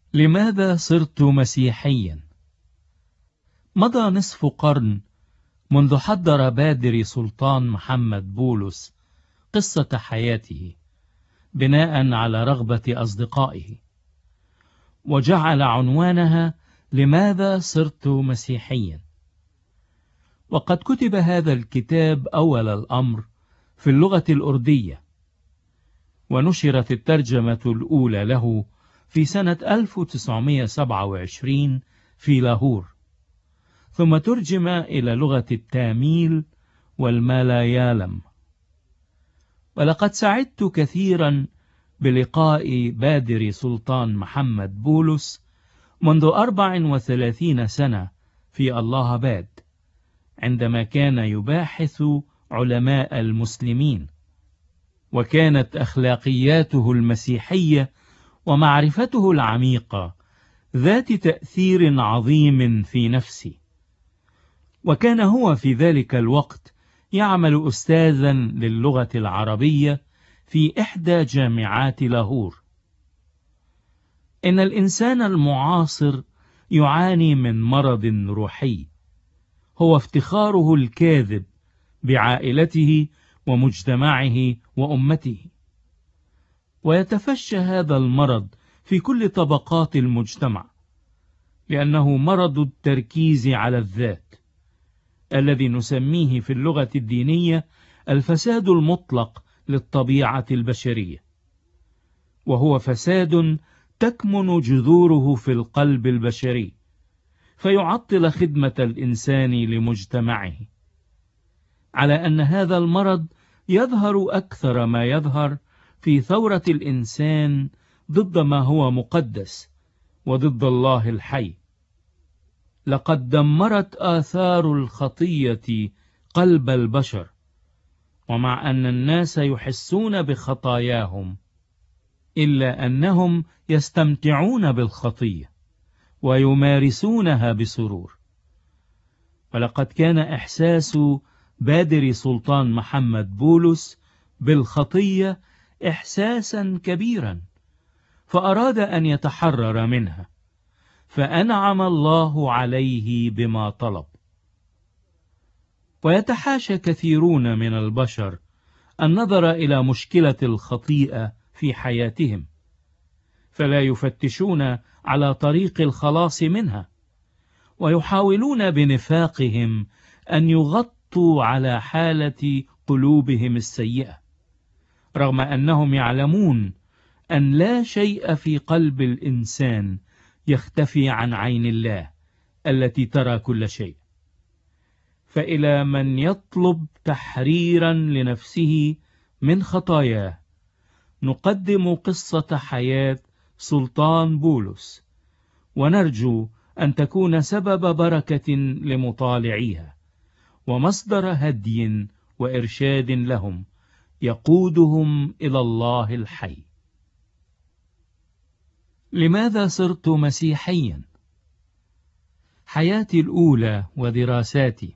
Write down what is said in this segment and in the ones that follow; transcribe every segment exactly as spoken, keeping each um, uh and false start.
لماذا صرت مسيحيا؟ مضى نصف قرن منذ حضر بادري سلطان محمد بولس قصة حياته بناء على رغبة أصدقائه، وجعل عنوانها لماذا صرت مسيحيا. وقد كتب هذا الكتاب أول الأمر في اللغة الأردية، ونشرت الترجمة الأولى له في سنة ألف وتسعمائة وسبعة وعشرين في لاهور، ثم ترجم إلى لغة التاميل والمالايالم. ولقد سعدت كثيرا بلقاء بادري سلطان محمد بولس منذ أربع وثلاثين سنة في الله باد، عندما كان يباحث علماء المسلمين، وكانت أخلاقياته المسيحية ومعرفته العميقة ذات تأثير عظيم في نفسي. وكان هو في ذلك الوقت يعمل أستاذا للغة العربية في إحدى جامعات لاهور. إن الإنسان المعاصر يعاني من مرض روحي هو افتخاره الكاذب بعائلته ومجتمعه وأمته، ويتفشى هذا المرض في كل طبقات المجتمع، لأنه مرض التركيز على الذات الذي نسميه في اللغة الدينية الفساد المطلق للطبيعة البشرية، وهو فساد تكمن جذوره في القلب البشري، فيعطل خدمة الإنسان لمجتمعه. على أن هذا المرض يظهر أكثر ما يظهر في ثورة الإنسان ضد ما هو مقدس وضد الله الحي. لقد دمرت آثار الخطية قلب البشر، ومع أن الناس يحسون بخطاياهم إلا أنهم يستمتعون بالخطية ويمارسونها بسرور. ولقد كان إحساس بادري سلطان محمد بولس بالخطية إحساسا كبيرا، فأراد أن يتحرر منها، فأنعم الله عليه بما طلب. ويتحاشى كثيرون من البشر النظر إلى مشكلة الخطيئة في حياتهم، فلا يفتشون على طريق الخلاص منها، ويحاولون بنفاقهم أن يغطوا على حالة قلوبهم السيئة، رغم أنهم يعلمون أن لا شيء في قلب الإنسان يختفي عن عين الله التي ترى كل شيء. فإلى من يطلب تحريرا لنفسه من خطاياه نقدم قصة حياة سلطان بولس، ونرجو أن تكون سبب بركة لمطالعيها ومصدر هدي وإرشاد لهم يقودهم إلى الله الحي. لماذا صرت مسيحيا؟ حياتي الأولى ودراساتي.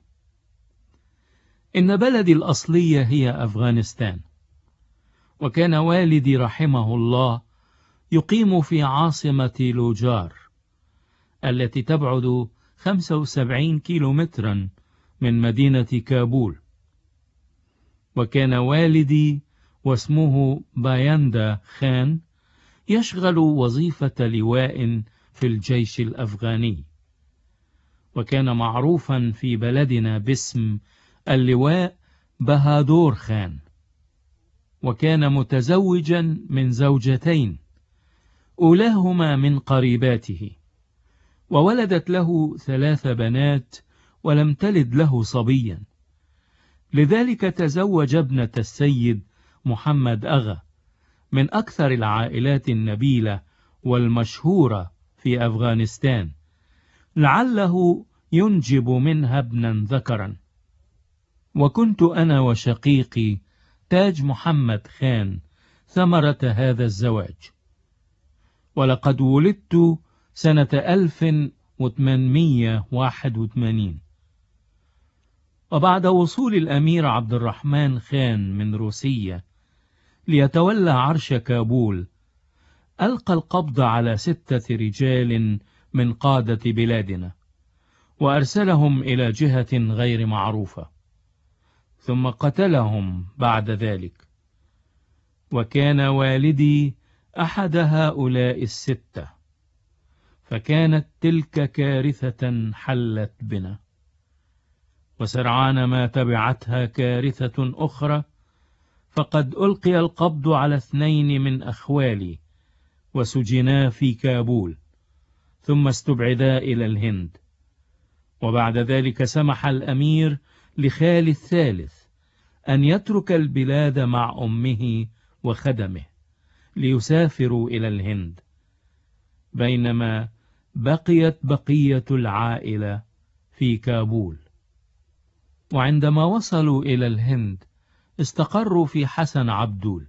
إن بلدي الأصلية هي أفغانستان، وكان والدي رحمه الله يقيم في عاصمة لوجار التي تبعد خمسة وسبعين كيلومترا من مدينة كابول. وكان والدي واسمه بايندا خان يشغل وظيفة لواء في الجيش الأفغاني، وكان معروفا في بلدنا باسم اللواء بهادور خان. وكان متزوجا من زوجتين أولاهما من قريباته، وولدت له ثلاث بنات ولم تلد له صبيا، لذلك تزوج ابنة السيد محمد أغا من أكثر العائلات النبيلة والمشهورة في أفغانستان، لعله ينجب منها ابنا ذكرا. وكنت أنا وشقيقي تاج محمد خان ثمرة هذا الزواج. ولقد ولدت سنة ألف وثمانمائة وواحد وثمانين، وبعد وصول الأمير عبد الرحمن خان من روسيا ليتولى عرش كابول ألقى القبض على ستة رجال من قادة بلادنا، وأرسلهم إلى جهة غير معروفة، ثم قتلهم بعد ذلك. وكان والدي أحد هؤلاء الستة، فكانت تلك كارثة حلت بنا. وسرعان ما تبعتها كارثة أخرى، فقد ألقي القبض على اثنين من أخوالي وسجنا في كابول، ثم استبعدا إلى الهند. وبعد ذلك سمح الأمير لخالي الثالث أن يترك البلاد مع أمه وخدمه ليسافروا إلى الهند، بينما بقيت بقية العائلة في كابول. وعندما وصلوا إلى الهند استقروا في حسن عبدول،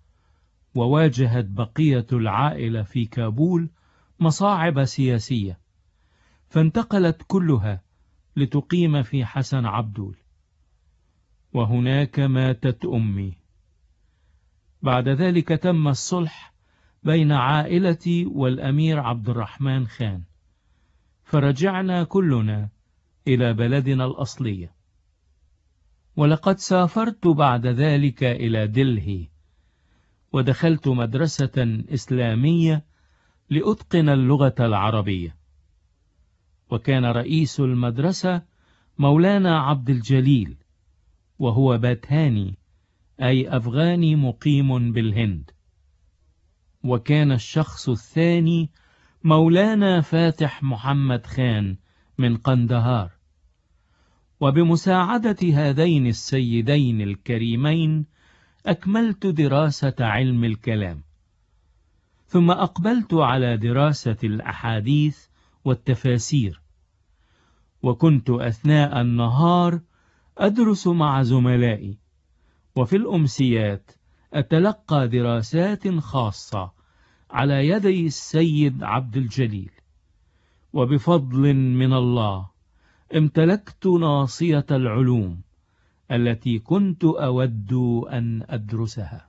وواجهت بقية العائلة في كابول مصاعب سياسية، فانتقلت كلها لتقيم في حسن عبدول، وهناك ماتت أمي. بعد ذلك تم الصلح بين عائلتي والأمير عبد الرحمن خان، فرجعنا كلنا إلى بلدنا الأصلية. ولقد سافرت بعد ذلك إلى دلهي، ودخلت مدرسة إسلامية لأتقن اللغة العربية. وكان رئيس المدرسة مولانا عبد الجليل، وهو باتهاني أي أفغاني مقيم بالهند. وكان الشخص الثاني مولانا فاتح محمد خان من قندهار. وبمساعدة هذين السيدين الكريمين أكملت دراسة علم الكلام، ثم أقبلت على دراسة الأحاديث والتفاسير. وكنت أثناء النهار أدرس مع زملائي، وفي الأمسيات أتلقى دراسات خاصة على يدي السيد عبد الجليل. وبفضل من الله امتلكت ناصية العلوم التي كنت أود أن أدرسها.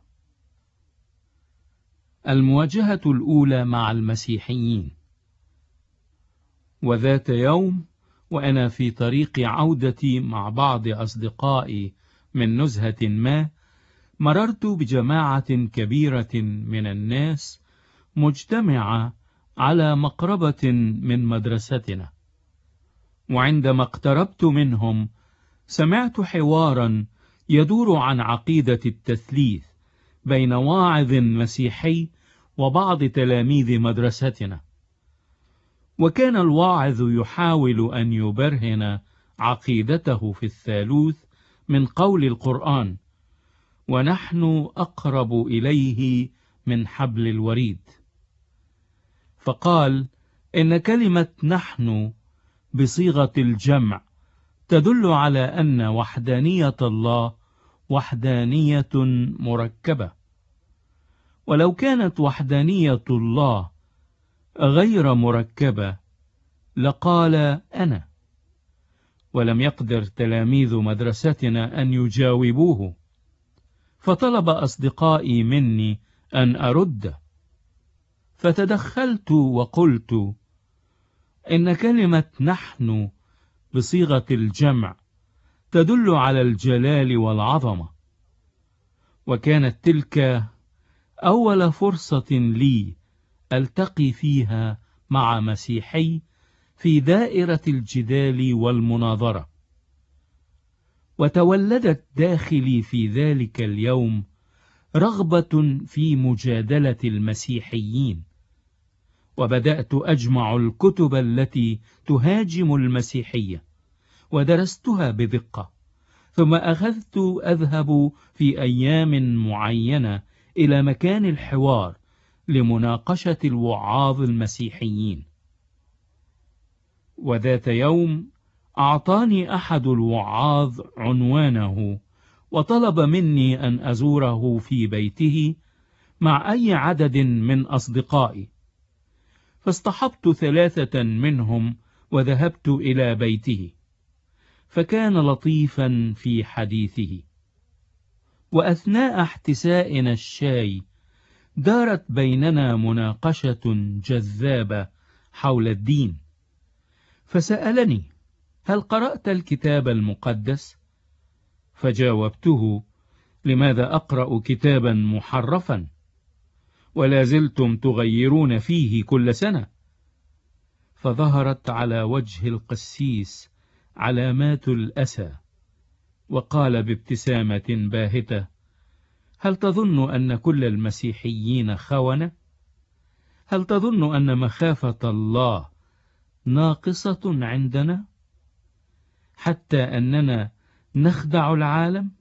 المواجهة الأولى مع المسيحيين. وذات يوم وأنا في طريق عودتي مع بعض أصدقائي من نزهة ما، مررت بجماعة كبيرة من الناس مجتمعة على مقربة من مدرستنا. وعندما اقتربت منهم سمعت حوارا يدور عن عقيدة التثليث بين واعظ مسيحي وبعض تلاميذ مدرستنا. وكان الواعظ يحاول أن يبرهن عقيدته في الثالوث من قول القرآن، ونحن أقرب إليه من حبل الوريد. فقال إن كلمة نحن بصيغة الجمع تدل على أن وحدانية الله وحدانية مركبة، ولو كانت وحدانية الله غير مركبة لقال أنا. ولم يقدر تلاميذ مدرستنا أن يجاوبوه، فطلب أصدقائي مني أن أرد، فتدخلت وقلت إن كلمة نحن بصيغة الجمع تدل على الجلال والعظمة. وكانت تلك أول فرصة لي ألتقي فيها مع مسيحي في دائرة الجدال والمناظرة. وتولدت داخلي في ذلك اليوم رغبة في مجادلة المسيحيين، وبدأت أجمع الكتب التي تهاجم المسيحية ودرستها بدقة، ثم أخذت أذهب في أيام معينة إلى مكان الحوار لمناقشة الوعاظ المسيحيين. وذات يوم أعطاني أحد الوعاظ عنوانه، وطلب مني أن أزوره في بيته مع أي عدد من أصدقائي، فاصطحبت ثلاثة منهم وذهبت إلى بيته، فكان لطيفا في حديثه. وأثناء احتسائنا الشاي دارت بيننا مناقشة جذابة حول الدين، فسألني: هل قرأت الكتاب المقدس؟ فجاوبته: لماذا أقرأ كتابا محرفا؟ ولا زلتم تغيرون فيه كل سنة. فظهرت على وجه القسيس علامات الأسى، وقال بابتسامة باهتة: هل تظن أن كل المسيحيين خونة؟ هل تظن أن مخافة الله ناقصة عندنا، حتى أننا نخدع العالم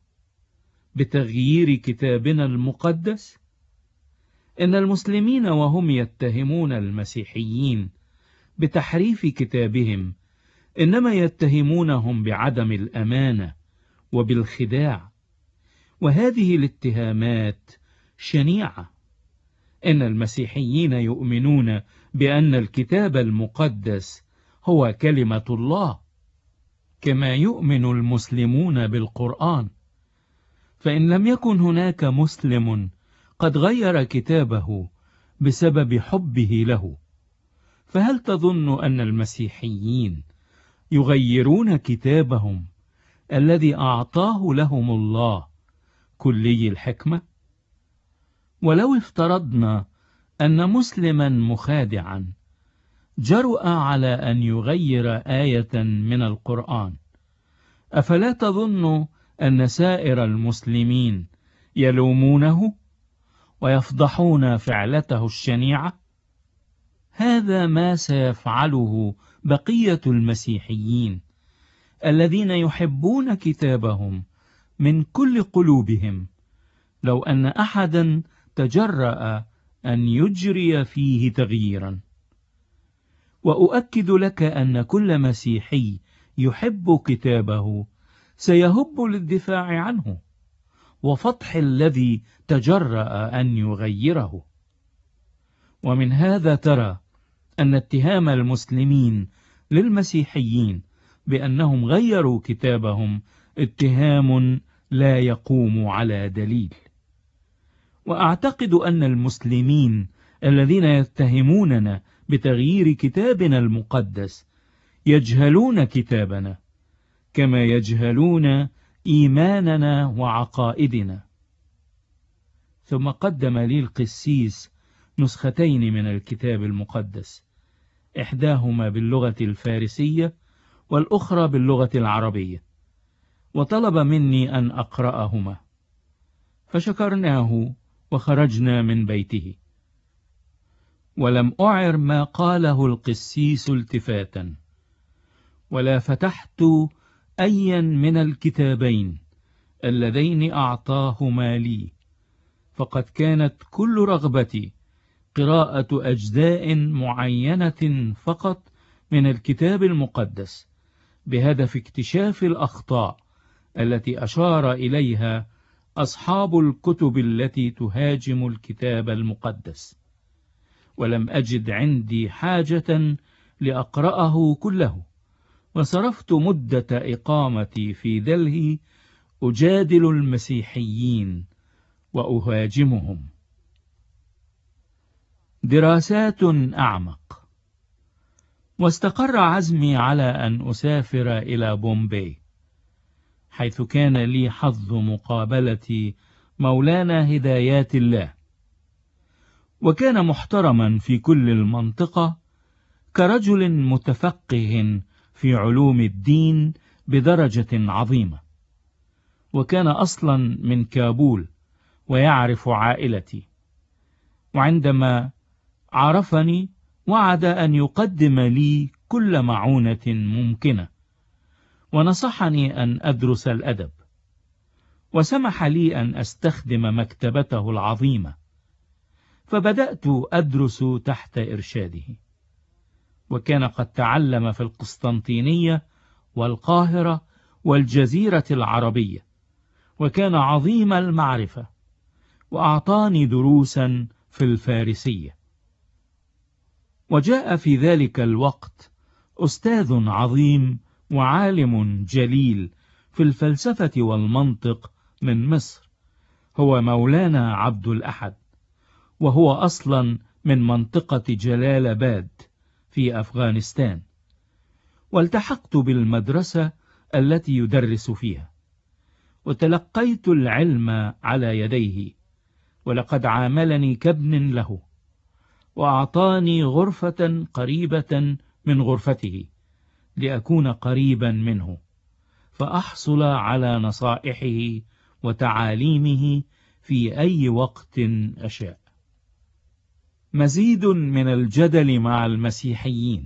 بتغيير كتابنا المقدس؟ إن المسلمين وهم يتهمون المسيحيين بتحريف كتابهم إنما يتهمونهم بعدم الأمانة وبالخداع، وهذه الاتهامات شنيعة. إن المسيحيين يؤمنون بأن الكتاب المقدس هو كلمة الله، كما يؤمن المسلمون بالقرآن. فإن لم يكن هناك مسلم قد غير كتابه بسبب حبه له، فهل تظن أن المسيحيين يغيرون كتابهم الذي أعطاه لهم الله كلي الحكمة؟ ولو افترضنا أن مسلما مخادعا جرؤ على أن يغير آية من القرآن، أفلا تظن أن سائر المسلمين يلومونه ويفضحون فعلته الشنيعة؟ هذا ما سيفعله بقية المسيحيين الذين يحبون كتابهم من كل قلوبهم لو أن أحدا تجرأ أن يجري فيه تغييرا. وأؤكد لك أن كل مسيحي يحب كتابه سيهب للدفاع عنه وفضح الذي تجرأ أن يغيره. ومن هذا ترى أن اتهام المسلمين للمسيحيين بأنهم غيروا كتابهم اتهام لا يقوم على دليل. وأعتقد أن المسلمين الذين يتهموننا بتغيير كتابنا المقدس يجهلون كتابنا كما يجهلون إيماننا وعقائدنا. ثم قدم لي القسيس نسختين من الكتاب المقدس، إحداهما باللغة الفارسية والأخرى باللغة العربية، وطلب مني أن أقرأهما، فشكرناه وخرجنا من بيته. ولم أعر ما قاله القسيس التفاتا، ولا فتحت أيا من الكتابين اللذين أعطاهما لي، فقد كانت كل رغبتي قراءة أجزاء معينة فقط من الكتاب المقدس بهدف اكتشاف الأخطاء التي أشار إليها أصحاب الكتب التي تهاجم الكتاب المقدس، ولم أجد عندي حاجة لأقرأه كله، وصرفت مدة إقامتي في دلهي أجادل المسيحيين وأهاجمهم. دراسات أعمق. واستقر عزمي على أن أسافر إلى بومبي، حيث كان لي حظ مقابلة مولانا هدايات الله، وكان محترما في كل المنطقة كرجل متفقه في علوم الدين بدرجة عظيمة، وكان أصلا من كابول ويعرف عائلتي. وعندما عرفني وعد أن يقدم لي كل معونة ممكنة، ونصحني أن أدرس الأدب، وسمح لي أن أستخدم مكتبته العظيمة، فبدأت أدرس تحت إرشاده. وكان قد تعلم في القسطنطينية والقاهرة والجزيرة العربية، وكان عظيم المعرفة، وأعطاني دروسا في الفارسية. وجاء في ذلك الوقت أستاذ عظيم وعالم جليل في الفلسفة والمنطق من مصر، هو مولانا عبد الأحد، وهو أصلا من منطقة جلال آباد في أفغانستان، والتحقت بالمدرسة التي يدرس فيها، وتلقيت العلم على يديه، ولقد عاملني كابن له، وأعطاني غرفة قريبة من غرفته لأكون قريبا منه، فأحصل على نصائحه وتعاليمه في أي وقت أشاء. مزيد من الجدل مع المسيحيين.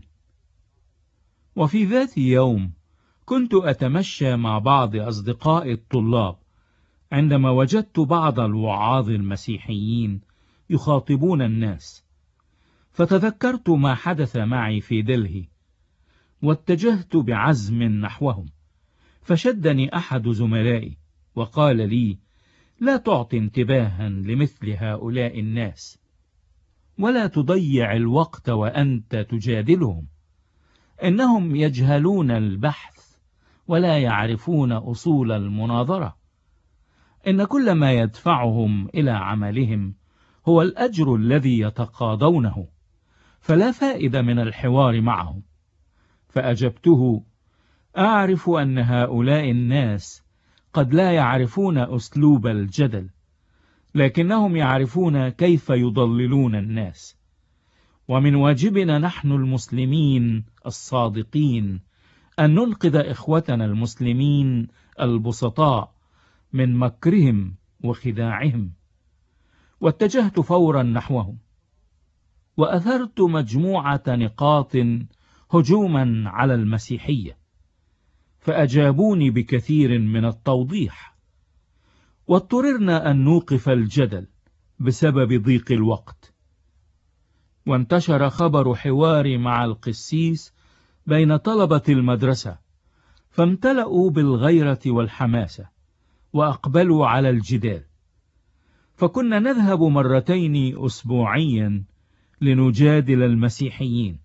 وفي ذات يوم كنت أتمشى مع بعض أصدقاء الطلاب، عندما وجدت بعض الوعاظ المسيحيين يخاطبون الناس، فتذكرت ما حدث معي في دلهي، واتجهت بعزم نحوهم، فشدني أحد زملائي وقال لي: لا تعطي انتباها لمثل هؤلاء الناس، ولا تضيع الوقت وأنت تجادلهم، إنهم يجهلون البحث ولا يعرفون أصول المناظرة، إن كل ما يدفعهم إلى عملهم هو الأجر الذي يتقاضونه، فلا فائدة من الحوار معهم. فأجبته: أعرف أن هؤلاء الناس قد لا يعرفون أسلوب الجدل، لكنهم يعرفون كيف يضللون الناس، ومن واجبنا نحن المسلمين الصادقين أن ننقذ إخوتنا المسلمين البسطاء من مكرهم وخداعهم. واتجهت فورا نحوهم، وأثرت مجموعة نقاط هجوما على المسيحية، فأجابوني بكثير من التوضيح، واضطررنا أن نوقف الجدل بسبب ضيق الوقت. وانتشر خبر حواري مع القسيس بين طلبة المدرسة، فامتلأوا بالغيرة والحماسة وأقبلوا على الجدال، فكنا نذهب مرتين أسبوعيا لنجادل المسيحيين.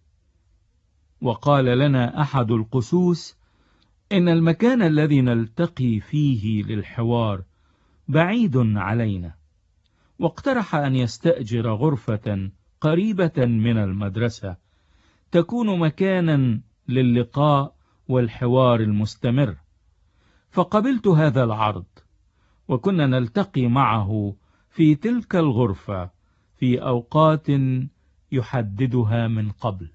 وقال لنا أحد القسوس إن المكان الذي نلتقي فيه للحوار بعيد علينا، واقترح أن يستأجر غرفة قريبة من المدرسة تكون مكانا للقاء والحوار المستمر. فقبلت هذا العرض، وكنا نلتقي معه في تلك الغرفة في أوقات يحددها من قبل.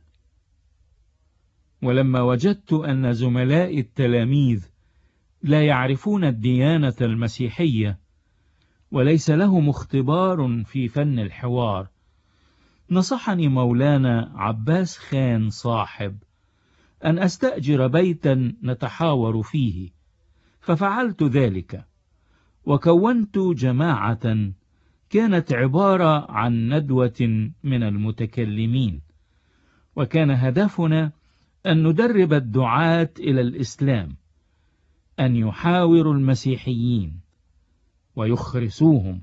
ولما وجدت أن زملاء التلاميذ لا يعرفون الديانة المسيحية وليس لهم اختبار في فن الحوار، نصحني مولانا عباس خان صاحب أن أستأجر بيتا نتحاور فيه، ففعلت ذلك، وكونت جماعة كانت عبارة عن ندوة من المتكلمين، وكان هدفنا أن ندرب الدعاة إلى الإسلام أن يحاوروا المسيحيين ويخرسوهم.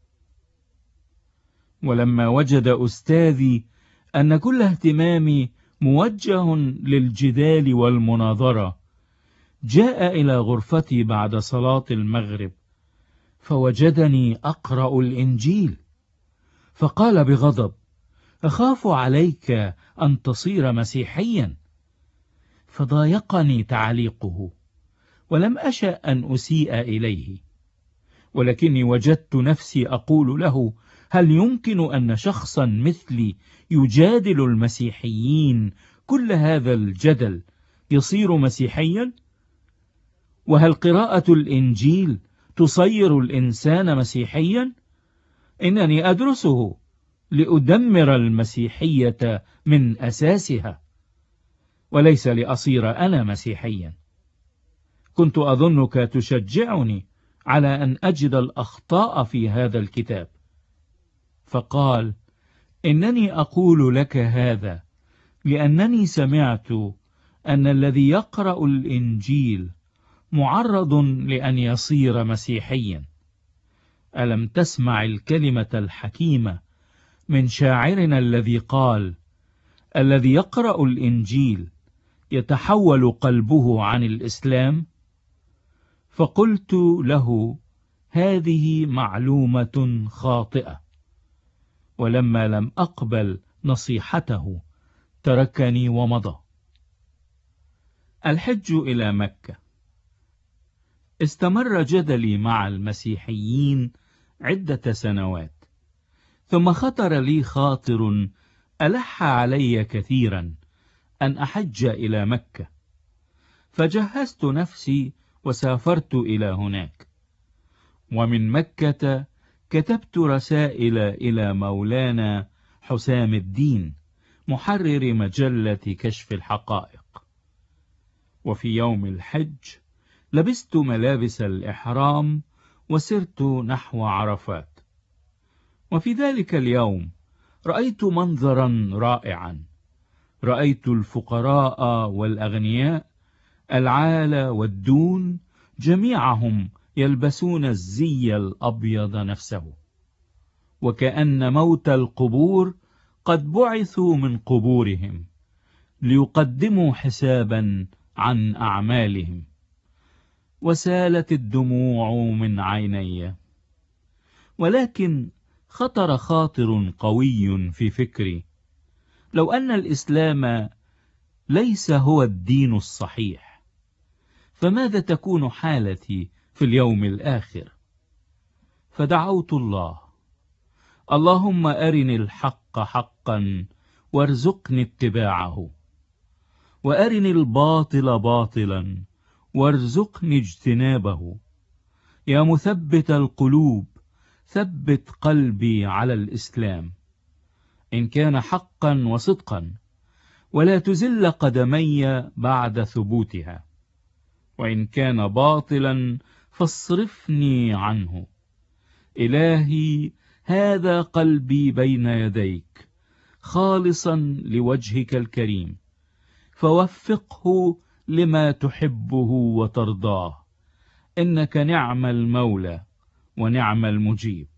ولما وجد أستاذي أن كل اهتمامي موجه للجدال والمناظرة، جاء إلى غرفتي بعد صلاة المغرب، فوجدني أقرأ الإنجيل، فقال بغضب: أخاف عليك أن تصير مسيحيا. فضايقني تعليقه، ولم أشأ أن أسيء إليه، ولكني وجدت نفسي أقول له: هل يمكن أن شخصا مثلي يجادل المسيحيين كل هذا الجدل يصير مسيحيا؟ وهل قراءة الإنجيل تصير الإنسان مسيحيا؟ إنني أدرسه لأدمر المسيحية من أساسها، وليس لأصير أنا مسيحيا. كنت أظنك تشجعني على أن أجد الأخطاء في هذا الكتاب. فقال: إنني أقول لك هذا لأنني سمعت أن الذي يقرأ الإنجيل معرض لأن يصير مسيحيا. ألم تسمع الكلمة الحكيمة من شاعرنا الذي قال: الذي يقرأ الإنجيل يتحول قلبه عن الإسلام؟ فقلت له: هذه معلومة خاطئة، ولما لم أقبل نصيحته تركني ومضى. الحج إلى مكة. استمر جدلي مع المسيحيين عدة سنوات، ثم خطر لي خاطر ألح علي كثيرا أن أحج إلى مكة، فجهزت نفسي وسافرت إلى هناك. ومن مكة كتبت رسائل إلى مولانا حسام الدين محرر مجلة كشف الحقائق. وفي يوم الحج لبست ملابس الإحرام وسرت نحو عرفات. وفي ذلك اليوم رأيت منظرا رائعا. رأيت الفقراء والأغنياء، العال والدون، جميعهم يلبسون الزي الأبيض نفسه، وكأن موت القبور قد بعثوا من قبورهم ليقدموا حسابا عن أعمالهم. وسالت الدموع من عيني، ولكن خطر خاطر قوي في فكري: لو أن الإسلام ليس هو الدين الصحيح، فماذا تكون حالتي في اليوم الآخر؟ فدعوت الله: اللهم أرني الحق حقا وارزقني اتباعه، وأرني الباطل باطلا وارزقني اجتنابه. يا مثبت القلوب ثبت قلبي على الإسلام، إن كان حقا وصدقا، ولا تزل قدمي بعد ثبوتها، وإن كان باطلا فاصرفني عنه. إلهي، هذا قلبي بين يديك خالصا لوجهك الكريم، فوفقه لما تحبه وترضاه، إنك نعم المولى ونعم المجيب.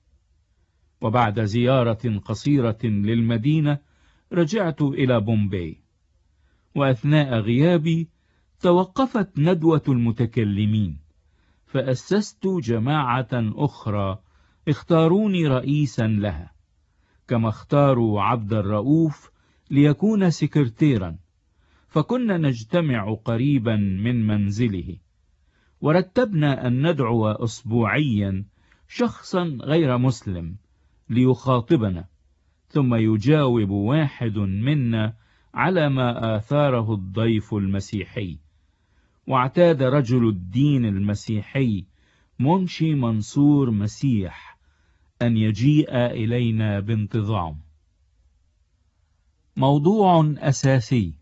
وبعد زيارة قصيرة للمدينة رجعت إلى بومباي، وأثناء غيابي توقفت ندوة المتكلمين، فأسست جماعة أخرى اختاروني رئيسا لها، كما اختاروا عبد الرؤوف ليكون سكرتيرا. فكنا نجتمع قريبا من منزله، ورتبنا أن ندعو أسبوعيا شخصا غير مسلم ليخاطبنا، ثم يجاوب واحد منا على ما آثاره الضيف المسيحي. واعتاد رجل الدين المسيحي منشي منصور مسيح أن يجيء إلينا بانتظام. موضوع أساسي.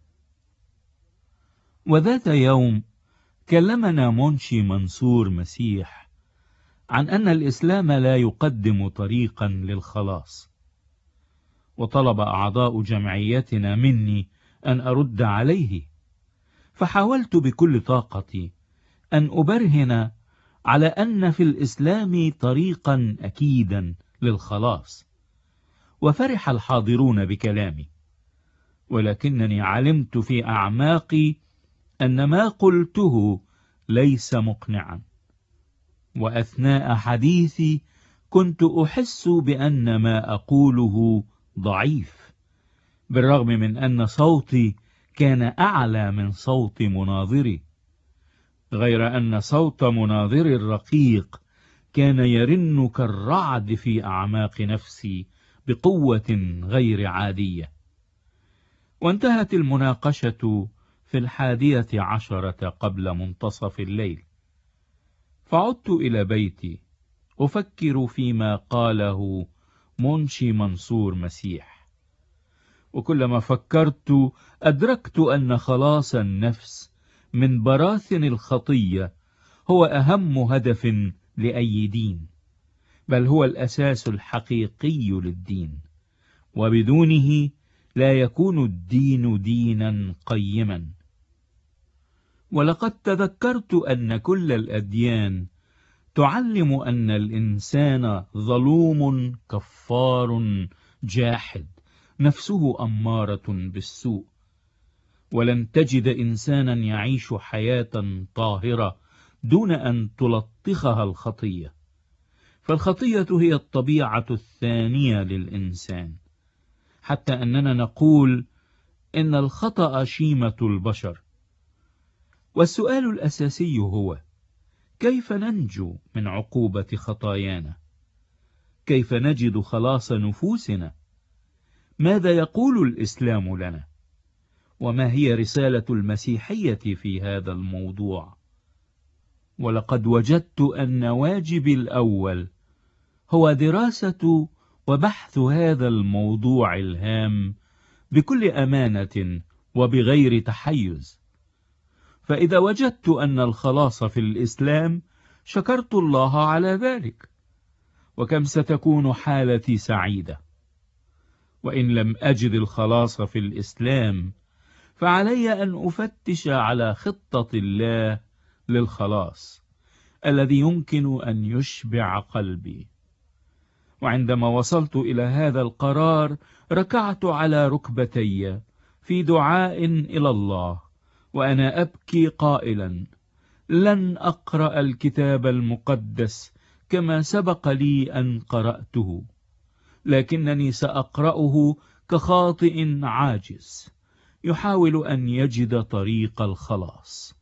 وذات يوم كلمنا منشي منصور مسيح عن أن الإسلام لا يقدم طريقا للخلاص، وطلب أعضاء جمعيتنا مني أن أرد عليه. فحاولت بكل طاقتي أن أبرهن على أن في الإسلام طريقا أكيدا للخلاص، وفرح الحاضرون بكلامي، ولكنني علمت في أعماقي أن ما قلته ليس مقنعا. وأثناء حديثي كنت أحس بأن ما أقوله ضعيف، بالرغم من أن صوتي كان أعلى من صوت مناظري، غير أن صوت مناظري الرقيق كان يرن كالرعد في أعماق نفسي بقوة غير عادية. وانتهت المناقشة في الحادية عشرة قبل منتصف الليل، فعدت إلى بيتي أفكر فيما قاله منشي منصور مسيح. وكلما فكرت أدركت أن خلاص النفس من براثن الخطية هو أهم هدف لأي دين، بل هو الأساس الحقيقي للدين، وبدونه لا يكون الدين دينا قيما. ولقد تذكرت أن كل الأديان تعلم أن الإنسان ظلوم كفار جاحد، نفسه أمارة بالسوء، ولن تجد إنسانا يعيش حياة طاهرة دون أن تلطخها الخطية. فالخطية هي الطبيعة الثانية للإنسان، حتى أننا نقول إن الخطأ شيمة البشر. والسؤال الأساسي هو: كيف ننجو من عقوبة خطايانا؟ كيف نجد خلاص نفوسنا؟ ماذا يقول الإسلام لنا؟ وما هي رسالة المسيحية في هذا الموضوع؟ ولقد وجدت أن واجبي الأول هو دراسة وبحث هذا الموضوع الهام بكل أمانة وبغير تحيز. فإذا وجدت أن الخلاص في الإسلام شكرت الله على ذلك، وكم ستكون حالتي سعيدة. وإن لم أجد الخلاص في الإسلام فعلي أن أفتش على خطة الله للخلاص الذي يمكن أن يشبع قلبي. وعندما وصلت إلى هذا القرار ركعت على ركبتي في دعاء إلى الله وأنا أبكي قائلا: لن أقرأ الكتاب المقدس كما سبق لي أن قرأته، لكنني سأقرأه كخاطئ عاجز يحاول أن يجد طريق الخلاص.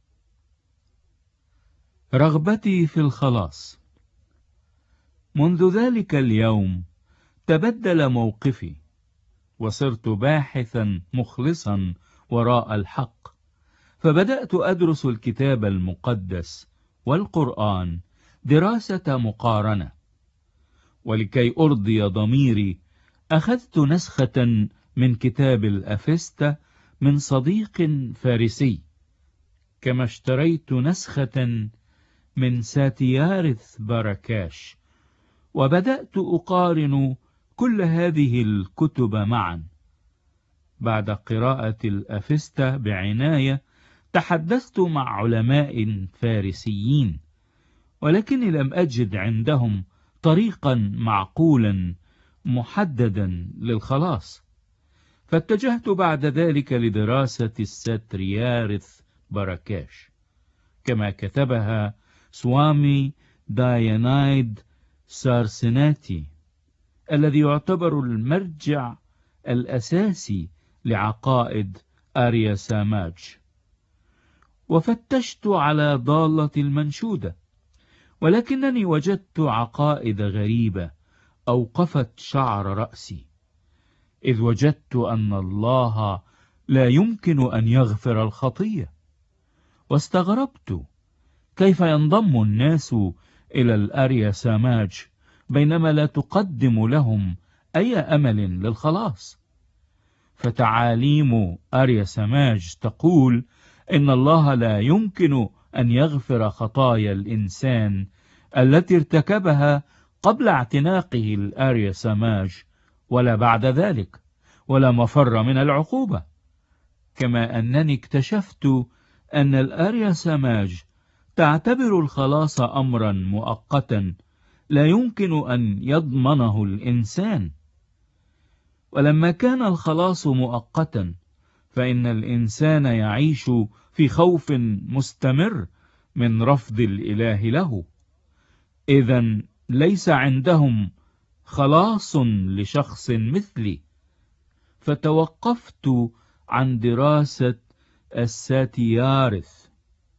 رغبتي في الخلاص. منذ ذلك اليوم تبدل موقفي، وصرت باحثا مخلصا وراء الحق، فبدأت أدرس الكتاب المقدس والقرآن دراسة مقارنة. ولكي أرضي ضميري أخذت نسخة من كتاب الأفستة من صديق فارسي، كما اشتريت نسخة من ساتيارث باراكاش، وبدأت أقارن كل هذه الكتب معا. بعد قراءة الأفستة بعناية تحدثت مع علماء فارسيين، ولكني لم أجد عندهم طريقا معقولا محددا للخلاص، فاتجهت بعد ذلك لدراسة الساتريارث باراكاش كما كتبها سوامي دايانايد سارسناتي، الذي يعتبر المرجع الأساسي لعقائد آريا ساماج. وفتشت على ضالة المنشودة، ولكنني وجدت عقائد غريبة أوقفت شعر رأسي، إذ وجدت أن الله لا يمكن أن يغفر الخطية. واستغربت كيف ينضم الناس إلى الآريا ساماج بينما لا تقدم لهم أي أمل للخلاص. فتعاليم آريا ساماج تقول إن الله لا يمكن أن يغفر خطايا الإنسان التي ارتكبها قبل اعتناقه الآريا ساماج ولا بعد ذلك، ولا مفر من العقوبة. كما أنني اكتشفت أن الآريا ساماج تعتبر الخلاص أمرا مؤقتا لا يمكن أن يضمنه الإنسان. ولما كان الخلاص مؤقتا فإن الإنسان يعيش في خوف مستمر من رفض الإله له. إذن ليس عندهم خلاص لشخص مثلي. فتوقفت عن دراسة الساتيارث،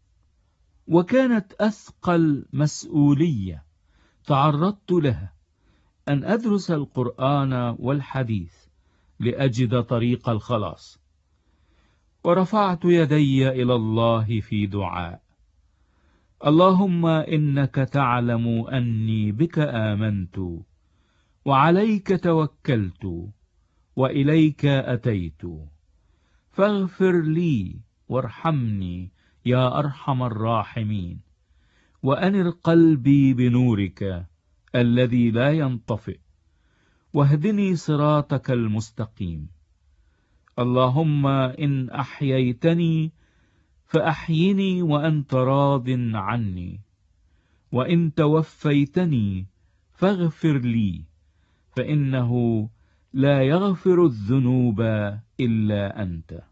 وكانت أثقل مسؤولية تعرضت لها أن أدرس القرآن والحديث لأجد طريق الخلاص. ورفعت يدي إلى الله في دعاء: اللهم إنك تعلم أني بك آمنت وعليك توكلت وإليك أتيت، فاغفر لي وارحمني يا أرحم الراحمين، وأنر قلبي بنورك الذي لا ينطفئ، واهدني صراطك المستقيم. اللهم إن أحييتني فأحيني وأنت راض عني، وإن توفيتني فاغفر لي، فإنه لا يغفر الذنوب إلا أنت.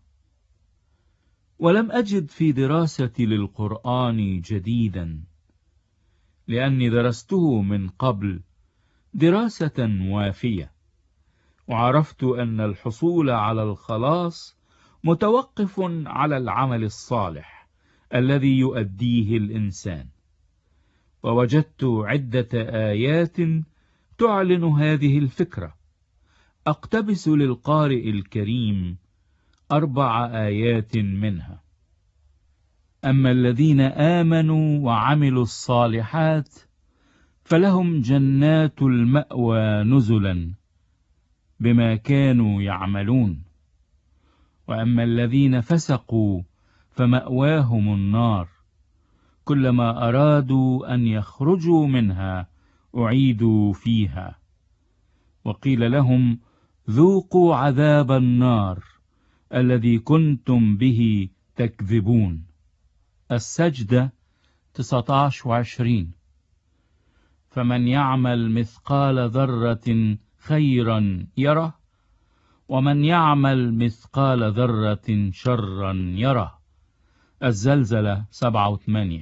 ولم أجد في دراستي للقرآن جديدا، لأني درسته من قبل دراسة وافية، وعرفت أن الحصول على الخلاص متوقف على العمل الصالح الذي يؤديه الإنسان. ووجدت عدة آيات تعلن هذه الفكرة. أقتبس للقارئ الكريم أربع آيات منها. أما الذين آمنوا وعملوا الصالحات فلهم جنات المأوى نزلا بما كانوا يعملون، وأما الذين فسقوا فمأواهم النار كلما أرادوا أن يخرجوا منها أعيدوا فيها، وقيل لهم ذوقوا عذاب النار الذي كنتم به تكذبون. السجدة تسعة عشر وعشرين. فمن يعمل مثقال ذرة خيرا يره، ومن يعمل مثقال ذرة شرا يره. الزلزلة سبعة وثمانية.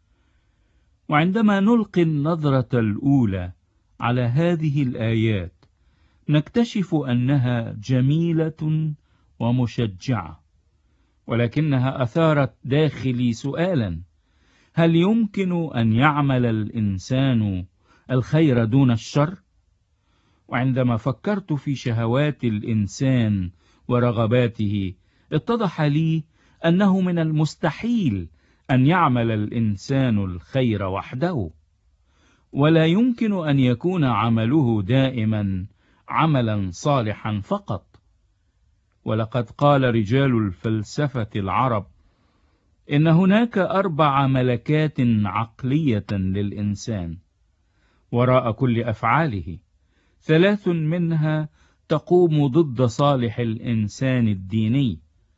وعندما نلقي النظرة الأولى على هذه الآيات نكتشف أنها جميلة ومشجعة، ولكنها أثارت داخلي سؤالا: هل يمكن أن يعمل الإنسان الخير دون الشر؟ وعندما فكرت في شهوات الإنسان ورغباته اتضح لي أنه من المستحيل أن يعمل الإنسان الخير وحده، ولا يمكن أن يكون عمله دائما عملا صالحا فقط. ولقد قال رجال الفلسفة العرب إن هناك أربع ملكات عقلية للإنسان وراء كل أفعاله، ثلاث منها تقوم ضد صالح الإنسان الديني،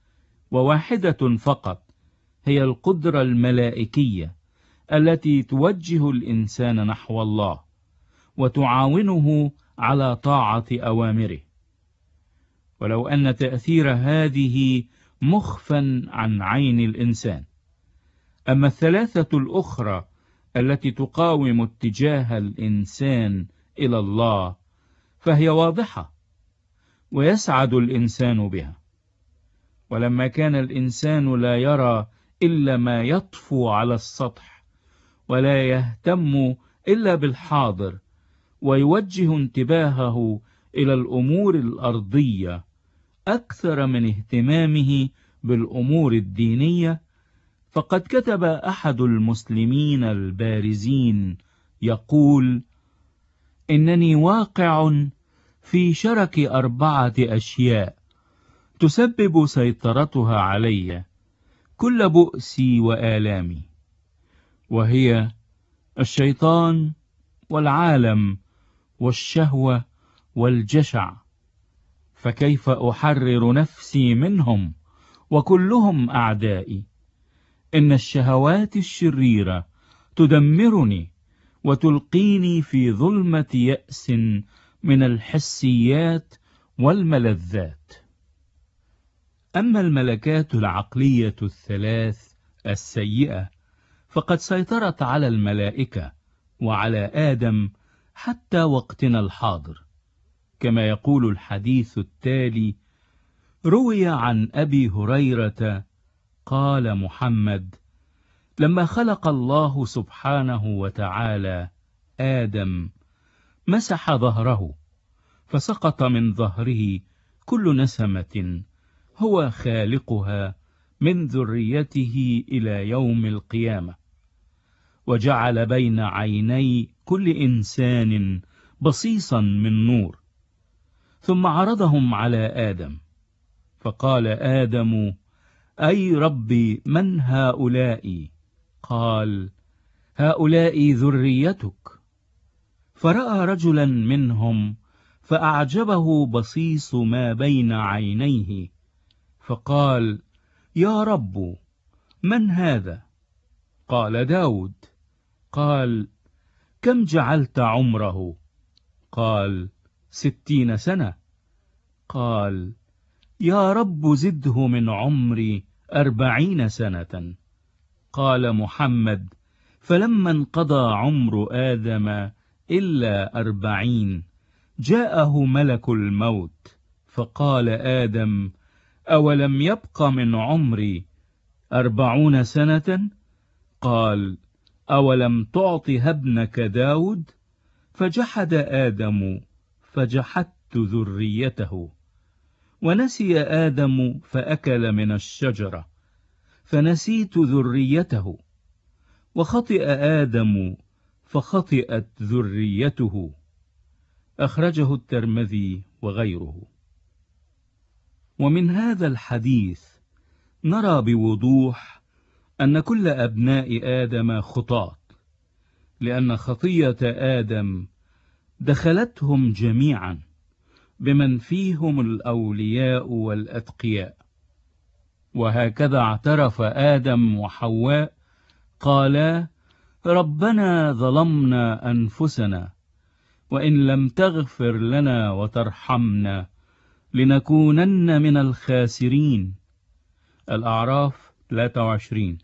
وواحدة فقط هي القدرة الملائكية التي توجه الإنسان نحو الله وتعاونه على طاعة أوامره. ولو أن تأثير هذه مخفى عن عين الإنسان، أما الثلاثة الأخرى التي تقاوم اتجاه الإنسان إلى الله فهي واضحة ويسعد الإنسان بها. ولما كان الإنسان لا يرى إلا ما يطفو على السطح ولا يهتم إلا بالحاضر ويوجه انتباهه إلى الأمور الأرضية أكثر من اهتمامه بالأمور الدينية، فقد كتب أحد المسلمين البارزين يقول: إنني واقع في شرك أربعة أشياء تسبب سيطرتها علي كل بؤسي وآلامي، وهي الشيطان والعالم والشهوة والجشع، فكيف أحرر نفسي منهم وكلهم أعدائي؟ إن الشهوات الشريرة تدمرني وتلقيني في ظلمة يأس من الحسيات والملذات. أما الملكات العقلية الثلاث السيئة فقد سيطرت على الملائكة وعلى آدم حتى وقتنا الحاضر، كما يقول الحديث التالي: روي عن أبي هريرة قال محمد: لما خلق الله سبحانه وتعالى آدم مسح ظهره فسقط من ظهره كل نسمة هو خالقها من ذريته إلى يوم القيامة، وجعل بين عيني كل إنسان بصيصا من نور، ثم عرضهم على آدم فقال آدم: أي ربي من هؤلاء؟ قال: هؤلاء ذريتك. فرأى رجلا منهم فأعجبه بصيص ما بين عينيه فقال: يا رب من هذا؟ قال: داود. قال: كم جعلت عمره؟ قال: ستين سنة. قال: يا رب زده من عمري أربعين سنة. قال محمد: فلما انقضى عمر آدم إلا أربعين جاءه ملك الموت فقال آدم: أولم يبق من عمري أربعون سنة؟ قال: أولم تعط ابنك داود؟ فجحد آدم فجحدت ذريته. ونسي آدم فأكل من الشجرة فنسيت ذريته. وخطئ آدم فخطئت ذريته. أخرجه الترمذي وغيره. ومن هذا الحديث نرى بوضوح أن كل أبناء آدم خطاة، لأن خطية آدم دخلتهم جميعا، بمن فيهم الأولياء والأتقياء. وهكذا اعترف آدم وحواء قالا: ربنا ظلمنا أنفسنا وإن لم تغفر لنا وترحمنا لنكونن من الخاسرين. الأعراف ثلاثة وعشرين.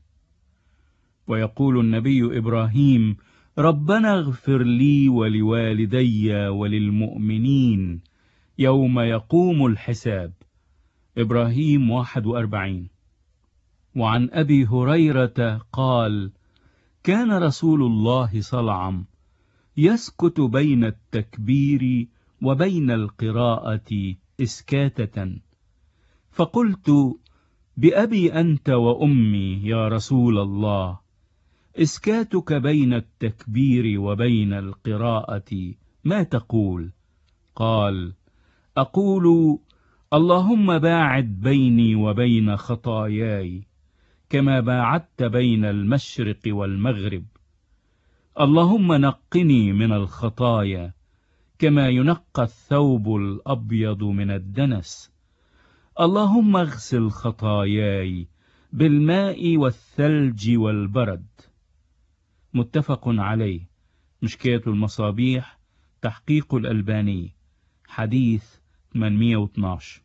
ويقول النبي إبراهيم: ربنا اغفر لي ولوالدي وللمؤمنين يوم يقوم الحساب. إبراهيم واحد وأربعين. وعن أبي هريرة قال: كان رسول الله صلى الله عليه وسلم يسكت بين التكبير وبين القراءة إسكاتة، فقلت: بأبي أنت وأمي يا رسول الله، إسكاتك بين التكبير وبين القراءة ما تقول؟ قال: أقول: اللهم باعد بيني وبين خطاياي كما باعدت بين المشرق والمغرب. اللهم نقني من الخطايا كما ينقى الثوب الأبيض من الدنس. اللهم اغسل خطاياي بالماء والثلج والبرد. متفق عليه. مشكاة المصابيح، تحقيق الألباني، حديث ثمانمائة واثناشر.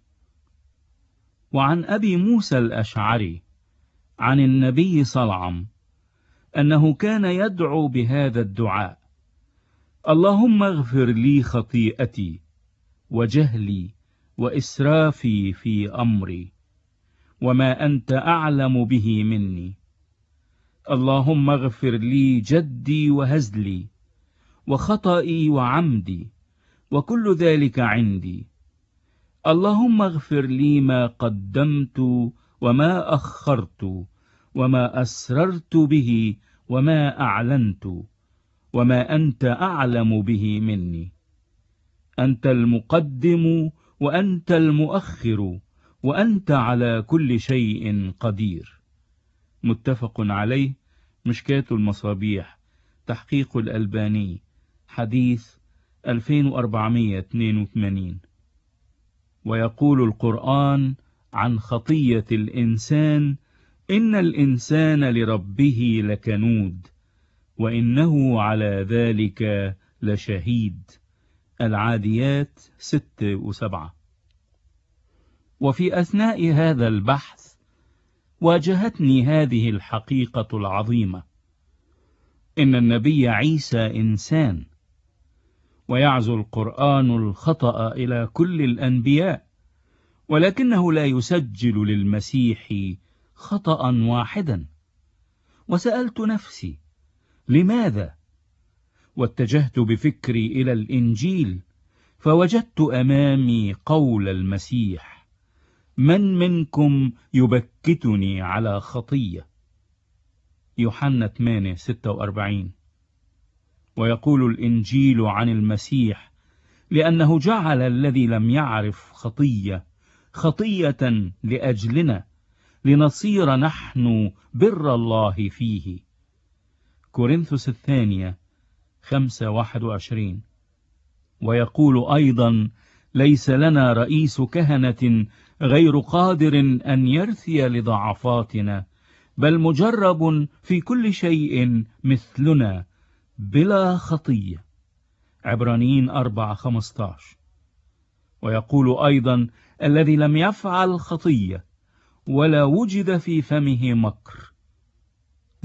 وعن أبي موسى الأشعري عن النبي صلى الله عليه وسلم أنه كان يدعو بهذا الدعاء: اللهم اغفر لي خطيئتي وجهلي وإسرافي في أمري وما أنت أعلم به مني. اللهم اغفر لي جدي وهزلي وخطئي وعمدي وكل ذلك عندي. اللهم اغفر لي ما قدمت وما أخرت وما أسررت به وما أعلنت وما أنت أعلم به مني. أنت المقدم وأنت المؤخر وأنت على كل شيء قدير. متفق عليه. مشكاة المصابيح، تحقيق الألباني، حديث ألفين وأربعمائة واثنين وثمانين. ويقول القرآن عن خطية الإنسان: إن الإنسان لربه لكنود وإنه على ذلك لشهيد. العاديات ستة وسبعة. وفي أثناء هذا البحث واجهتني هذه الحقيقة العظيمة: إن النبي عيسى إنسان، ويعزو القرآن الخطأ إلى كل الأنبياء، ولكنه لا يسجل للمسيح خطأ واحدا. وسألت نفسي: لماذا؟ واتجهت بفكري إلى الإنجيل، فوجدت أمامي قول المسيح: من منكم يبكتني على خطية؟ يوحنا ثمانية ستة وأربعين. ويقول الإنجيل عن المسيح: لأنه جعل الذي لم يعرف خطية خطية لأجلنا لنصير نحن بر الله فيه. كورنثوس الثانية خمسة واحد وعشرين. ويقول أيضا: ليس لنا رئيس كهنة غير قادر أن يرثي لضعفاتنا، بل مجرب في كل شيء مثلنا بلا خطية. عبرانيين أربعة خمسة عشر. ويقول أيضا: الذي لم يفعل خطية ولا وجد في فمه مكر.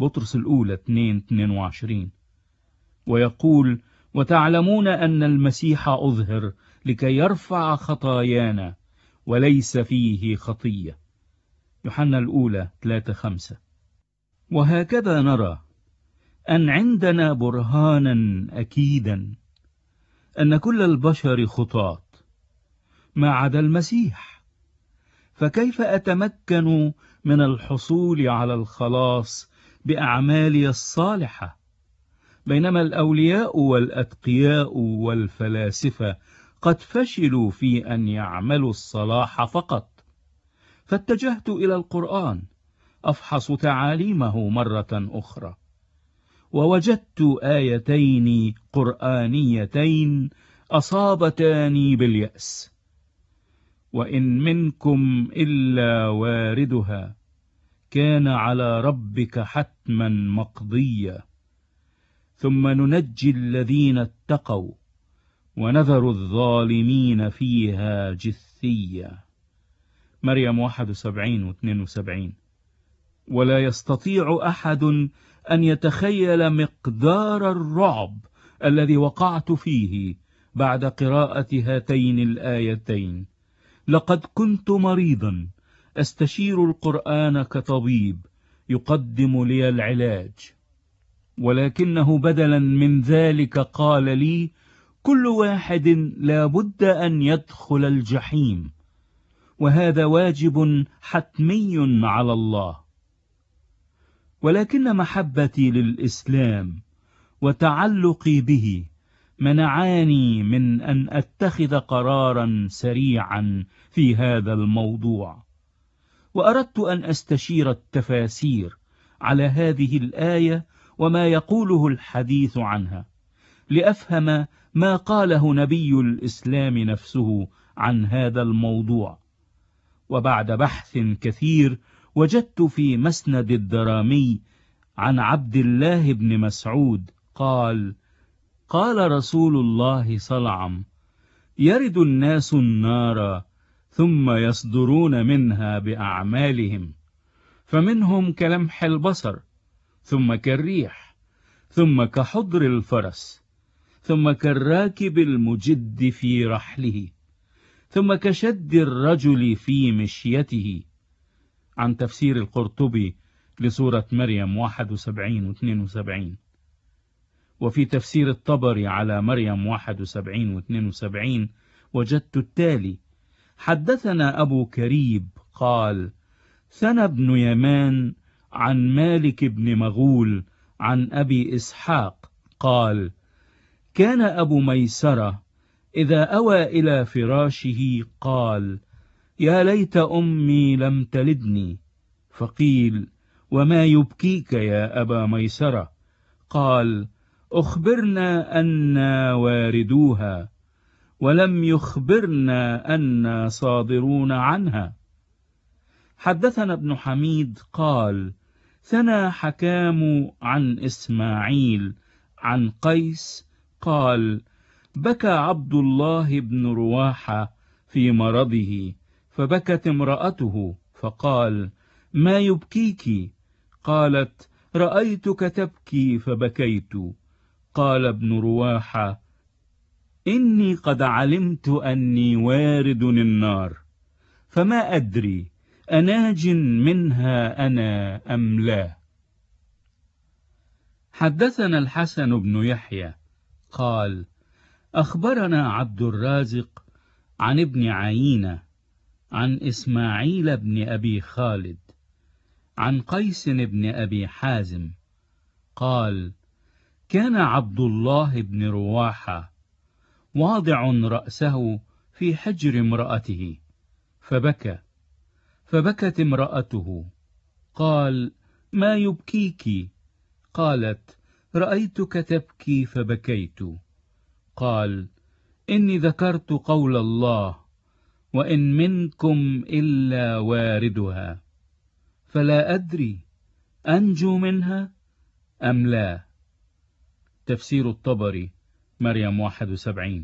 بطرس الأولى اثنين اثنين وعشرين. ويقول: وتعلمون أن المسيح أظهر لكي يرفع خطايانا وليس فيه خطية. يوحنا الأولى ثلاثة خمسة. وهكذا نرى أن عندنا برهانا أكيدا أن كل البشر خطاة ما عدا المسيح، فكيف أتمكن من الحصول على الخلاص بأعمالي الصالحة، بينما الأولياء والأتقياء والفلاسفة قد فشلوا في أن يعملوا الصلاح فقط؟ فاتجهت إلى القرآن أفحص تعاليمه مرة أخرى، ووجدت آيتين قرآنيتين أصابتاني باليأس: وإن منكم إلا واردها كان على ربك حتما مقضيا ثم ننجي الذين اتقوا ونذر الظالمين فيها جثيا. مريم واحد وسبعين واثنين وسبعين. ولا يستطيع أحد أن يتخيل مقدار الرعب الذي وقعت فيه بعد قراءة هاتين الآيتين. لقد كنت مريضا أستشير القرآن كطبيب يقدم لي العلاج، ولكنه بدلا من ذلك قال لي: كل واحد لا بد أن يدخل الجحيم، وهذا واجب حتمي على الله. ولكن محبتي للإسلام وتعلقي به منعاني من أن أتخذ قرارا سريعا في هذا الموضوع، وأردت أن أستشير التفاسير على هذه الآية وما يقوله الحديث عنها، لأفهم ما قاله نبي الإسلام نفسه عن هذا الموضوع. وبعد بحث كثير وجدت في مسند الدرامي عن عبد الله بن مسعود قال: قال رسول الله صلى الله عليه وسلم: يرد الناس النار ثم يصدرون منها بأعمالهم، فمنهم كلمح البصر، ثم كالريح، ثم كحضر الفرس، ثم كالراكب المجد في رحله، ثم كشد الرجل في مشيته. عن تفسير القرطبي لسورة مريم واحد وسبعين واثنين وسبعين. وفي تفسير الطبري على مريم واحد وسبعين واثنين وسبعين وجدت التالي: حدثنا أبو كريب قال: ثنى بن يمان عن مالك بن مغول عن أبي إسحاق قال: كان أبو ميسرة إذا أوى إلى فراشه قال: يا ليت أمي لم تلدني. فقيل: وما يبكيك يا أبا ميسرة؟ قال: أخبرنا أنا واردوها، ولم يخبرنا أنا صادرون عنها. حدثنا ابن حميد قال: ثنى حكام عن إسماعيل عن قيس قال: بكى عبد الله بن رواحة في مرضه، فبكت امرأته فقال: ما يبكيك؟ قالت: رأيتك تبكي فبكيت. قال ابن رواحة: إني قد علمت أني وارد النار، فما أدري أناج منها أنا أم لا. حدثنا الحسن بن يحيى قال: أخبرنا عبد الرازق عن ابن عيينة عن إسماعيل بن أبي خالد عن قيس بن أبي حازم قال: كان عبد الله بن رواحة واضع رأسه في حجر امرأته فبكى، فبكت امرأته. قال: ما يبكيك؟ قالت: رأيتك تبكي فبكيت. قال: إني ذكرت قول الله: وإن منكم إلا واردها، فلا أدري أنجو منها أم لا. تفسير الطبري مريم واحد وسبعين.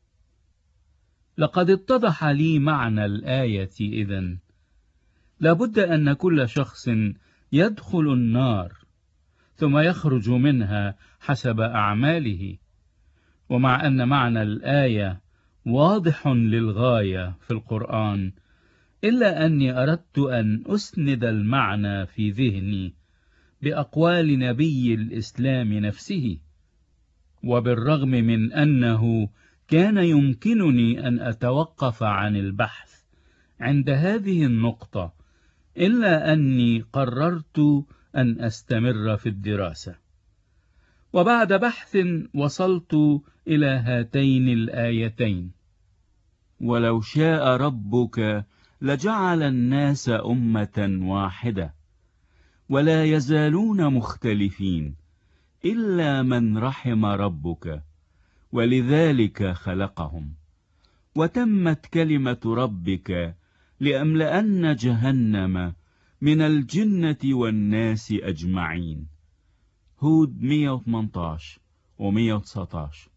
لقد اتضح لي معنى الآية إذن. لابد أن كل شخص يدخل النار ثم يخرج منها حسب أعماله. ومع أن معنى الآية واضح للغاية في القرآن، إلا أني أردت أن أسند المعنى في ذهني بأقوال نبي الإسلام نفسه. وبالرغم من أنه كان يمكنني أن أتوقف عن البحث عند هذه النقطة، إلا أني قررت أن أستمر في الدراسة. وبعد بحث وصلت إلى هاتين الآيتين: ولو شاء ربك لجعل الناس أمة واحدة ولا يزالون مختلفين إلا من رحم ربك ولذلك خلقهم وتمت كلمة ربك لأملأن جهنم من الجنة والناس أجمعين. هود مئة وثمانية عشر و مئة وتسعة عشر.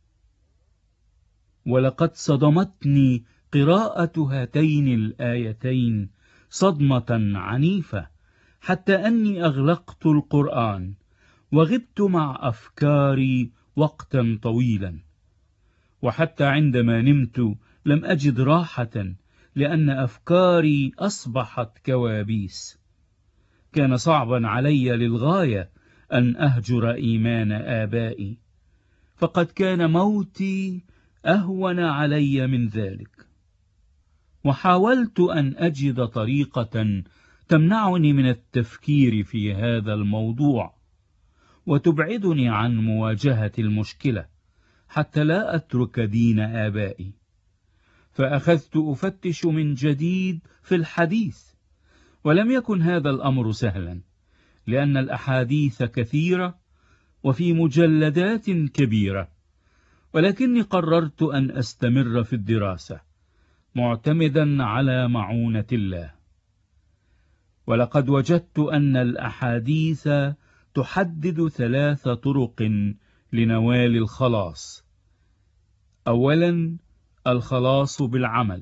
ولقد صدمتني قراءة هاتين الآيتين صدمة عنيفة، حتى أني أغلقت القرآن وغبت مع أفكاري وقتا طويلا. وحتى عندما نمت لم أجد راحة، لأن أفكاري أصبحت كوابيس. كان صعبا علي للغاية أن أهجر إيمان آبائي، فقد كان موتي أهون علي من ذلك. وحاولت أن أجد طريقة تمنعني من التفكير في هذا الموضوع وتبعدني عن مواجهة المشكلة، حتى لا أترك دين آبائي. فأخذت أفتش من جديد في الحديث، ولم يكن هذا الأمر سهلا، لأن الأحاديث كثيرة وفي مجلدات كبيرة. ولكني قررت أن أستمر في الدراسة معتمدا على معونة الله. ولقد وجدت أن الأحاديث تحدد ثلاث طرق لنوال الخلاص. أولا، الخلاص بالعمل.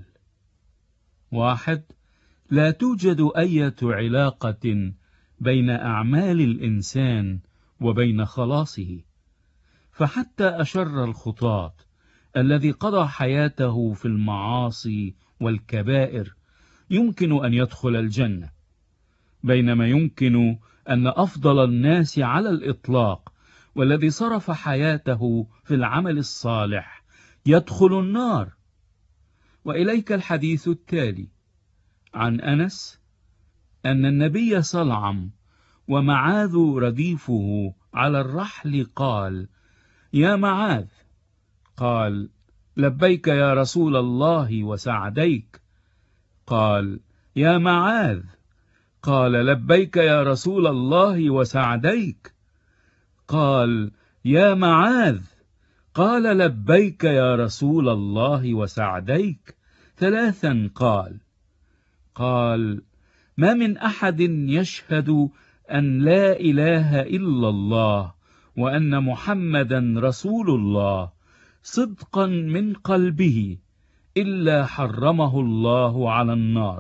واحد، لا توجد أي علاقة بين أعمال الإنسان وبين خلاصه، فحتى أشر الخطاة الذي قضى حياته في المعاصي والكبائر يمكن أن يدخل الجنة، بينما يمكن أن أفضل الناس على الإطلاق والذي صرف حياته في العمل الصالح يدخل النار. وإليك الحديث التالي عن أنس أن النبي صلعم ومعاذ رديفه على الرحل قال: يا معاذ. قال: لبيك يا رسول الله وسعديك. قال: يا معاذ. قال: لبيك يا رسول الله وسعديك. قال: يا معاذ. قال: لبيك يا رسول الله وسعديك. ثلاثا قال. قال: ما من أحد يشهد أن لا إله إلا الله وأن محمدا رسول الله صدقا من قلبه إلا حرمه الله على النار.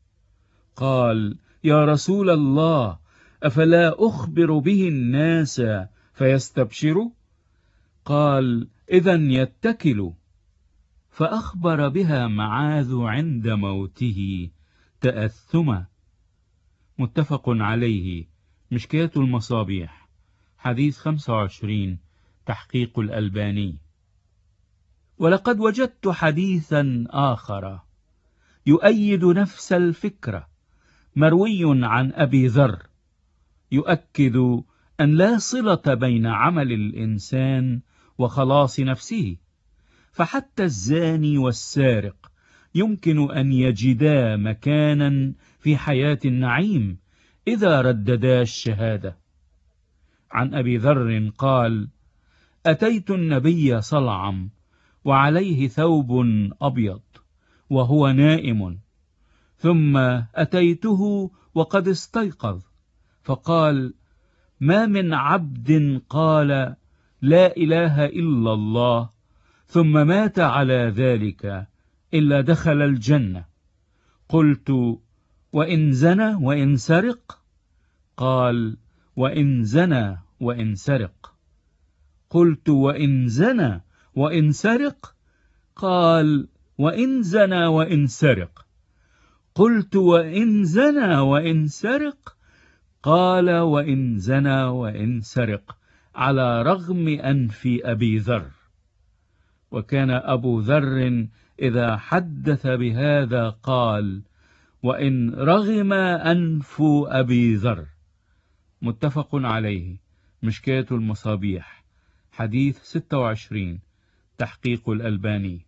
قال: يا رسول الله، أفلا أخبر به الناس فيستبشروا؟ قال: إذن يتكلوا. فأخبر بها معاذ عند موته تأثما. متفق عليه، مشكاة المصابيح، حديث خمسة وعشرين، تحقيق الألباني. ولقد وجدت حديثا آخر يؤيد نفس الفكرة، مروي عن أبي ذر، يؤكد أن لا صلة بين عمل الإنسان وخلاص نفسه، فحتى الزاني والسارق يمكن أن يجدا مكانا في حياة النعيم إذا رددا الشهادة. عن أبي ذر قال: أتيت النبي صلعم وعليه ثوب أبيض وهو نائم، ثم أتيته وقد استيقظ، فقال: ما من عبد قال لا إله إلا الله ثم مات على ذلك إلا دخل الجنة. قلت: وإن زنى وإن سرق؟ قال: وإن زنى وإن سرق. قلت: وإن زنى وإن سرق؟ قال: وإن زنى وإن سرق. قلت: وإن زنى وإن سرق؟ قال: وإن زنى وإن سرق، على رغم أنف أبي ذر. وكان أبو ذر إذا حدث بهذا قال: وإن رغم أنف أبي ذر. متفق عليه، مشكاة المصابيح، حديث ستة وعشرين، تحقيق الألباني.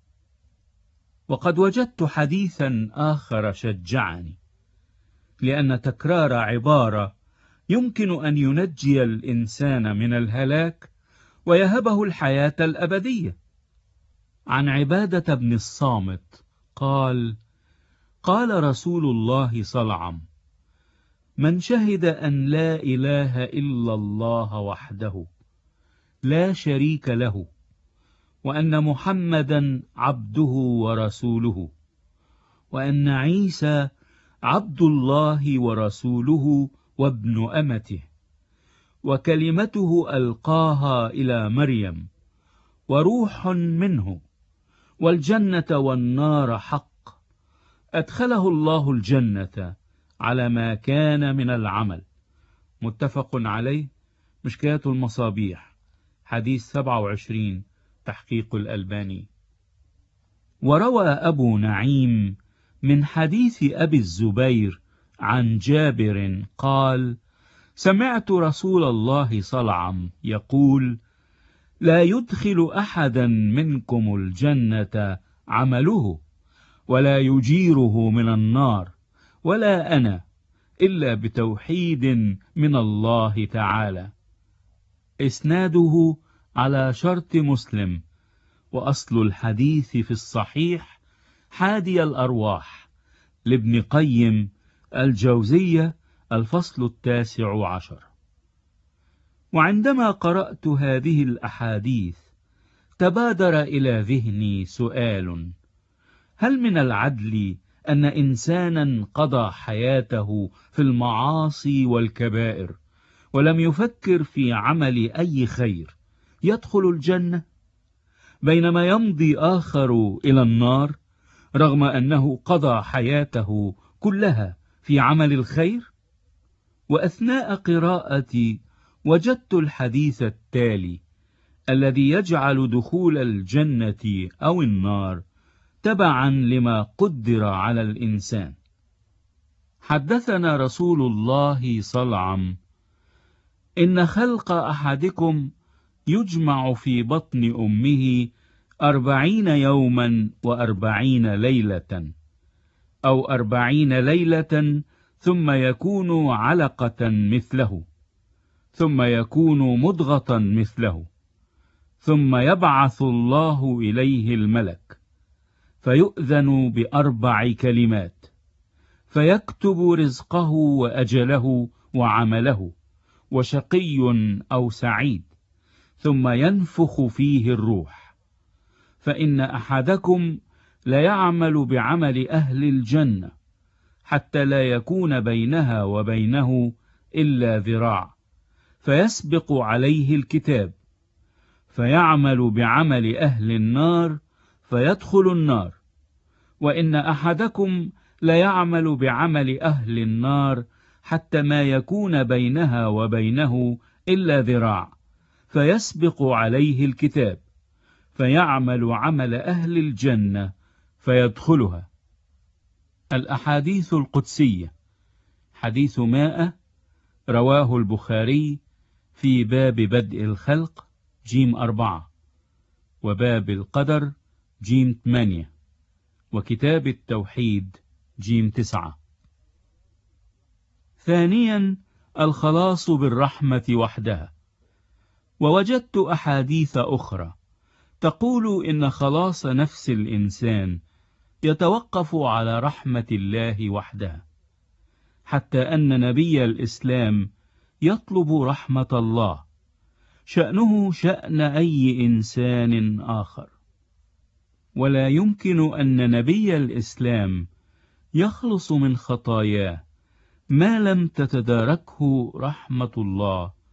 وقد وجدت حديثا آخر شجعني، لأن تكرار عبارة يمكن أن ينجي الإنسان من الهلاك ويهبه الحياة الأبدية. عن عبادة بن الصامت قال: قال رسول الله صلى الله عليه وسلم: من شهد أن لا إله إلا الله وحده لا شريك له، وأن محمدا عبده ورسوله، وأن عيسى عبد الله ورسوله وابن أمته، وكلمته ألقاها إلى مريم، وروح منه، والجنة والنار حق، أدخله الله الجنة على ما كان من العمل. متفق عليه، مشكاة المصابيح، حديث سبعة وعشرين، تحقيق الألباني. وروى أبو نعيم من حديث أبي الزبير عن جابر قال: سمعت رسول الله صلى الله عليه وسلم يقول: لا يدخل أحدا منكم الجنة عمله، ولا يجيره من النار، ولا أنا، إلا بتوحيد من الله تعالى. إسناده على شرط مسلم، وأصل الحديث في الصحيح حادي الأرواح لابن قيم الجوزية، الفصل التاسع عشر. وعندما قرأت هذه الأحاديث تبادر إلى ذهني سؤال: هل من العدل أن إنسانا قضى حياته في المعاصي والكبائر ولم يفكر في عمل أي خير يدخل الجنة، بينما يمضي آخر إلى النار رغم أنه قضى حياته كلها في عمل الخير؟ وأثناء قراءتي وجدت الحديث التالي الذي يجعل دخول الجنة أو النار تبعا لما قدر على الإنسان. حدثنا رسول الله صلى الله عليه وسلم: إن خلق أحدكم يجمع في بطن أمه أربعين يوما وأربعين ليلة، أو أربعين ليلة ثم يكون علقة مثله، ثم يكون مضغة مثله، ثم يبعث الله إليه الملك فيؤذن بأربع كلمات، فيكتب رزقه وأجله وعمله، وشقي أو سعيد، ثم ينفخ فيه الروح. فإن أحدكم لا يعمل بعمل أهل الجنة حتى لا يكون بينها وبينه إلا ذراع، فيسبق عليه الكتاب، فيعمل بعمل أهل النار فيدخل النار. وإن أحدكم لا يعمل بعمل أهل النار حتى ما يكون بينها وبينه إلا ذراع، فيسبق عليه الكتاب، فيعمل عمل أهل الجنة فيدخلها. الأحاديث القدسية، حديث مائة، رواه البخاري في باب بدء الخلق جيم أربعة، وباب القدر جيم ثمانية، وكتاب التوحيد جيم تسعة. ثانيا، الخلاص بالرحمة وحدها. ووجدت أحاديث أخرى تقول إن خلاص نفس الإنسان يتوقف على رحمة الله وحدها، حتى أن نبي الإسلام يطلب رحمة الله، شأنه شأن أي إنسان آخر. ولا يمكن أن نبي الإسلام يخلص من خطاياه ما لم تتداركه رحمة الله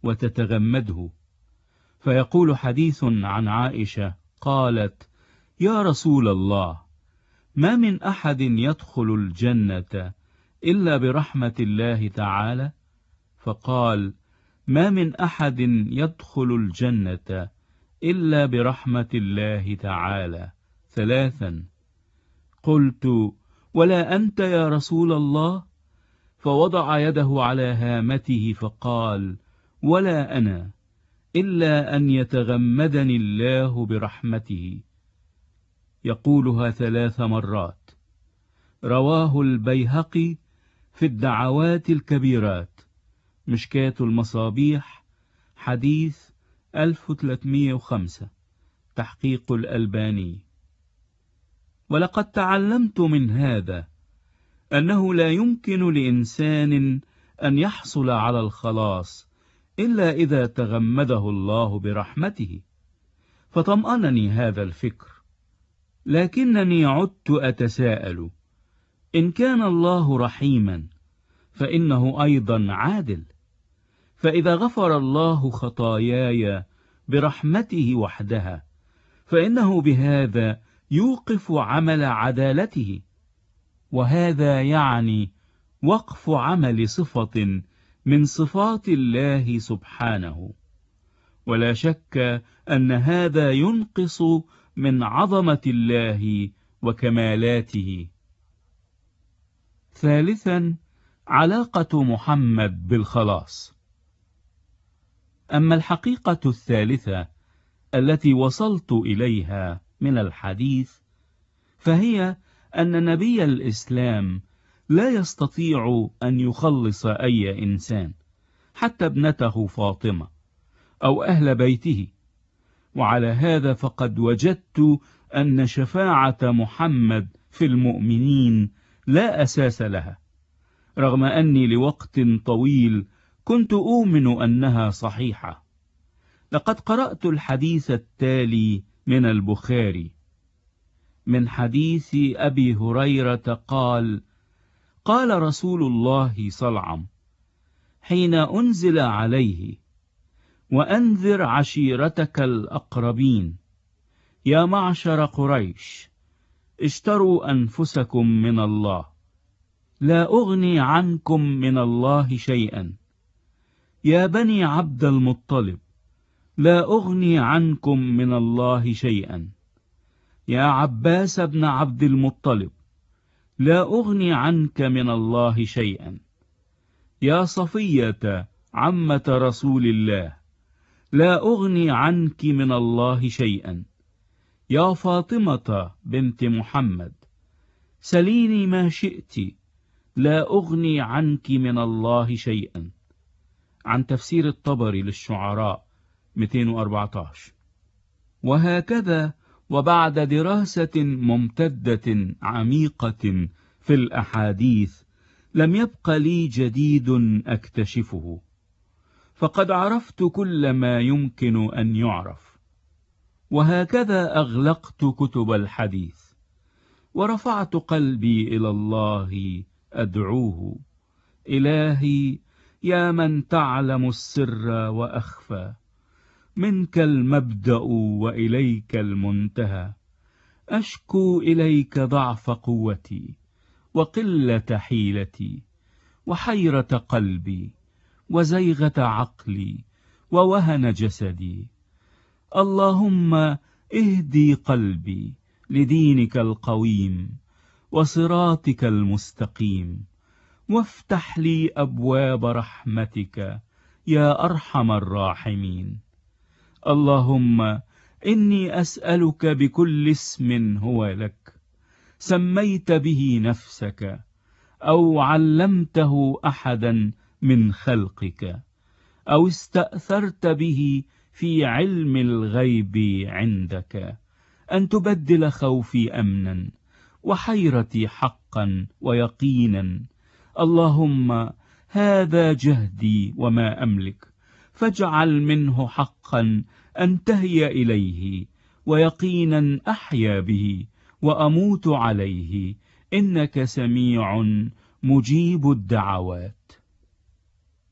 وتتغمده. فيقول حديث عن عائشة قالت: يا رسول الله، ما من أحد يدخل الجنة إلا برحمة الله تعالى؟ فقال: ما من أحد يدخل الجنة إلا برحمة الله تعالى ثلاثا. قلت: ولا أنت يا رسول الله؟ فوضع يده على هامته فقال: ولا أنا، إلا أن يتغمدني الله برحمته. يقولها ثلاث مرات. رواه البيهقي في الدعوات الكبيرات، مشكاة المصابيح، حديث ألف وثلاثمئة وخمسة، تحقيق الألباني. ولقد تعلمت من هذا أنه لا يمكن لإنسان أن يحصل على الخلاص إلا إذا تغمده الله برحمته، فطمأنني هذا الفكر. لكنني عدت أتساءل: إن كان الله رحيما فإنه أيضا عادل، فإذا غفر الله خطاياي برحمته وحدها فإنه بهذا يوقف عمل عدالته، وهذا يعني وقف عمل صفة من صفات الله سبحانه. ولا شك أن هذا ينقص من عظمة الله وكمالاته. ثالثا، علاقة محمد بالخلاص. أما الحقيقة الثالثة التي وصلت إليها من الحديث، فهي أن نبي الإسلام لا يستطيع أن يخلص أي إنسان، حتى ابنته فاطمة أو أهل بيته. وعلى هذا فقد وجدت أن شفاعة محمد في المؤمنين لا أساس لها، رغم أني لوقت طويل كنت أؤمن أنها صحيحة. لقد قرأت الحديث التالي من البخاري من حديث أبي هريرة قال: قال رسول الله صلى الله عليه وسلم حين أنزل عليه: وأنذر عشيرتك الأقربين، يا معشر قريش اشتروا أنفسكم من الله، لا أغني عنكم من الله شيئا. يا بني عبد المطلب لا أغني عنكم من الله شيئا. يا عباس بن عبد المطلب لا أغني عنك من الله شيئا. يا صفية عمة رسول الله لا أغني عنك من الله شيئا. يا فاطمة بنت محمد سليني ما شئت، لا أغني عنك من الله شيئا. عن تفسير الطبري للشعراء مئتين وأربعة عشر. وهكذا، وبعد دراسة ممتدة عميقة في الأحاديث، لم يبق لي جديد أكتشفه، فقد عرفت كل ما يمكن أن يعرف. وهكذا أغلقت كتب الحديث، ورفعت قلبي إلى الله أدعوه: إلهي يا من تعلم السر وأخفى، منك المبدأ وإليك المنتهى، أشكو إليك ضعف قوتي وقلة حيلتي وحيرة قلبي وزيغة عقلي ووهن جسدي. اللهم اهدي قلبي لدينك القويم وصراطك المستقيم، وافتح لي أبواب رحمتك يا أرحم الراحمين. اللهم إني أسألك بكل اسم هو لك، سميت به نفسك أو علمته أحدا من خلقك، أو استأثرت به في علم الغيب عندك، أن تبدل خوفي أمنا وحيرتي حقا ويقينا. اللهم هذا جهدي وما أملك، فاجعل منه حقا أنتهي إليه، ويقينا أحيا به وأموت عليه، إنك سميع مجيب الدعوات.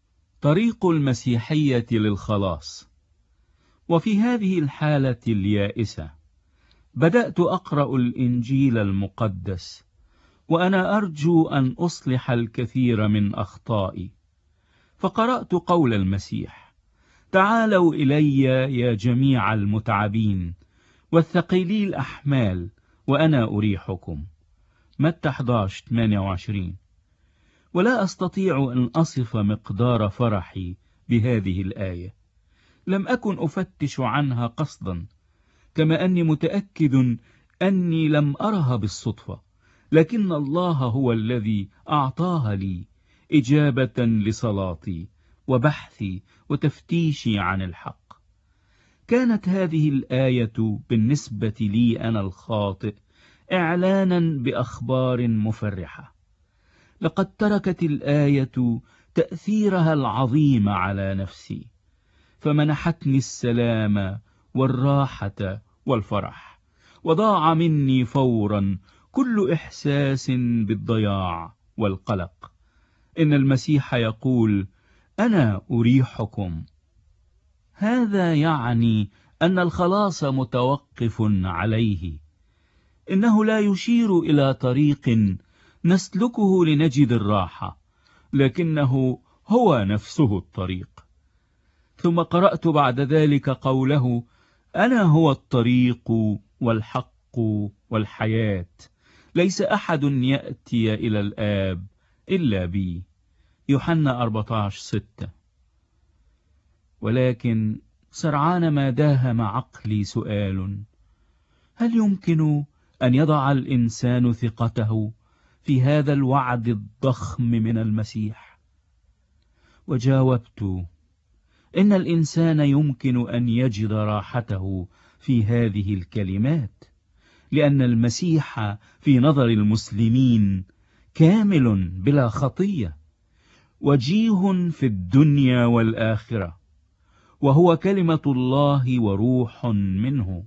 طريق المسيحية للخلاص. وفي هذه الحالة اليائسة بدأت أقرأ الإنجيل المقدس وأنا أرجو أن أصلح الكثير من أخطائي، فقرأت قول المسيح: تعالوا إلي يا جميع المتعبين والثقيلي الأحمال وأنا أريحكم. متى أحد عشر ثمانية وعشرين. ولا أستطيع أن أصف مقدار فرحي بهذه الآية. لم أكن أفتش عنها قصدا، كما أني متأكد أني لم أرها بالصدفة، لكن الله هو الذي أعطاها لي إجابة لصلاتي وبحثي وتفتيشي عن الحق. كانت هذه الآية بالنسبة لي أنا الخاطئ إعلانا بأخبار مفرحة. لقد تركت الآية تأثيرها العظيم على نفسي، فمنحتني السلام والراحة والفرح، وضاع مني فورا كل إحساس بالضياع والقلق. إن المسيح يقول: أنا أريحكم. هذا يعني أن الخلاص متوقف عليه. إنه لا يشير إلى طريق نسلكه لنجد الراحة، لكنه هو نفسه الطريق. ثم قرأت بعد ذلك قوله: أنا هو الطريق والحق والحياة، ليس أحد يأتي إلى الآب إلا بي. يوحنا أربعة عشر ستة. ولكن سرعان ما داهم عقلي سؤال: هل يمكن أن يضع الإنسان ثقته في هذا الوعد الضخم من المسيح؟ وجاوبت: إن الإنسان يمكن أن يجد راحته في هذه الكلمات، لأن المسيح في نظر المسلمين كامل بلا خطية، وجيه في الدنيا والآخرة، وهو كلمة الله وروح منه.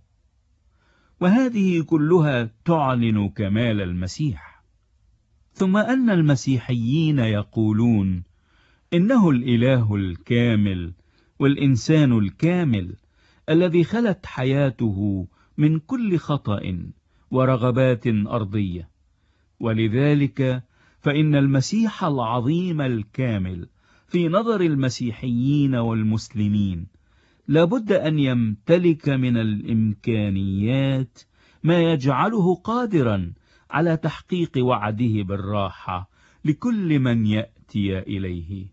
وهذه كلها تعلن كمال المسيح. ثم أن المسيحيين يقولون إنه الإله الكامل والإنسان الكامل الذي خلت حياته من كل خطأ ورغبات أرضية. ولذلك فإن المسيح العظيم الكامل في نظر المسيحيين والمسلمين لابد أن يمتلك من الإمكانيات ما يجعله قادرا على تحقيق وعده بالراحة لكل من يأتي إليه.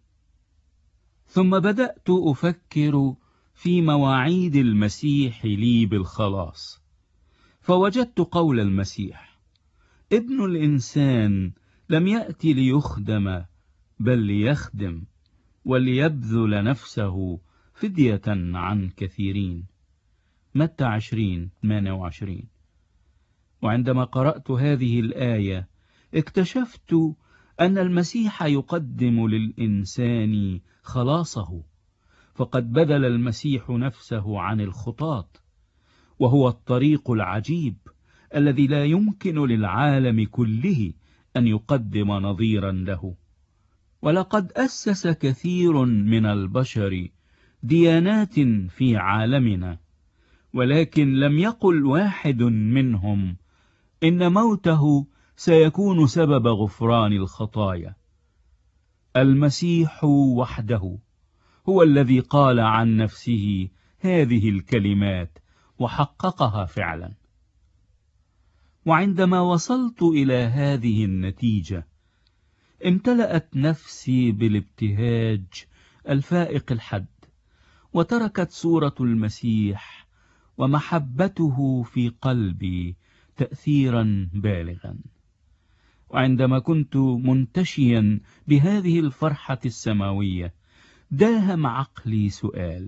ثم بدأت أفكر في مواعيد المسيح لي بالخلاص، فوجدت قول المسيح: ابن الإنسان لم يأتي ليخدم بل ليخدم وليبذل نفسه فدية عن كثيرين. متى عشرين ثمانية وعشرين. وعندما قرأت هذه الآية اكتشفت أن المسيح يقدم للإنسان خلاصه، فقد بذل المسيح نفسه عن الخطاة، وهو الطريق العجيب الذي لا يمكن للعالم كله أن يقدم نظيرا له. ولقد أسس كثير من البشر ديانات في عالمنا، ولكن لم يقل واحد منهم إن موته سيكون سبب غفران الخطايا. المسيح وحده هو الذي قال عن نفسه هذه الكلمات وحققها فعلا. وعندما وصلت إلى هذه النتيجة امتلأت نفسي بالابتهاج الفائق الحد، وتركت صورة المسيح ومحبته في قلبي تأثيرا بالغا. وعندما كنت منتشيا بهذه الفرحة السماوية داهم عقلي سؤال: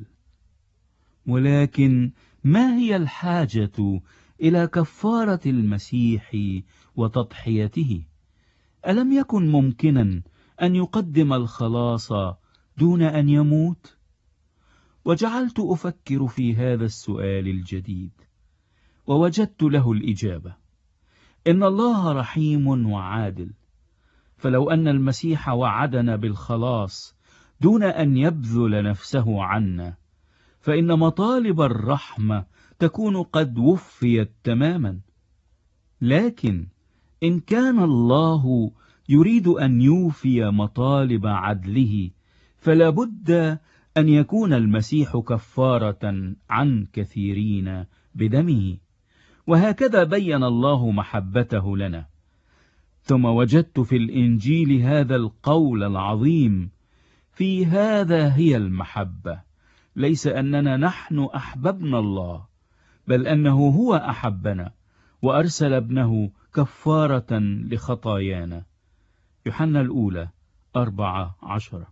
ولكن ما هي الحاجة إلى كفارة المسيح وتضحيته؟ ألم يكن ممكنا أن يقدم الخلاص دون أن يموت؟ وجعلت أفكر في هذا السؤال الجديد، ووجدت له الإجابة: إن الله رحيم وعادل، فلو أن المسيح وعدنا بالخلاص دون أن يبذل نفسه عنا، فإن مطالب الرحمة تكون قد وفيت تماما. لكن إن كان الله يريد أن يوفي مطالب عدله، فلا بد أن يكون المسيح كفارة عن كثيرين بدمه، وهكذا بين الله محبته لنا. ثم وجدت في الإنجيل هذا القول العظيم: في هذا هي المحبة، ليس أننا نحن أحببنا الله، بل أنه هو أحبنا وأرسل ابنه كفارة لخطايانا. يوحنا الأولى أربعة عشرة.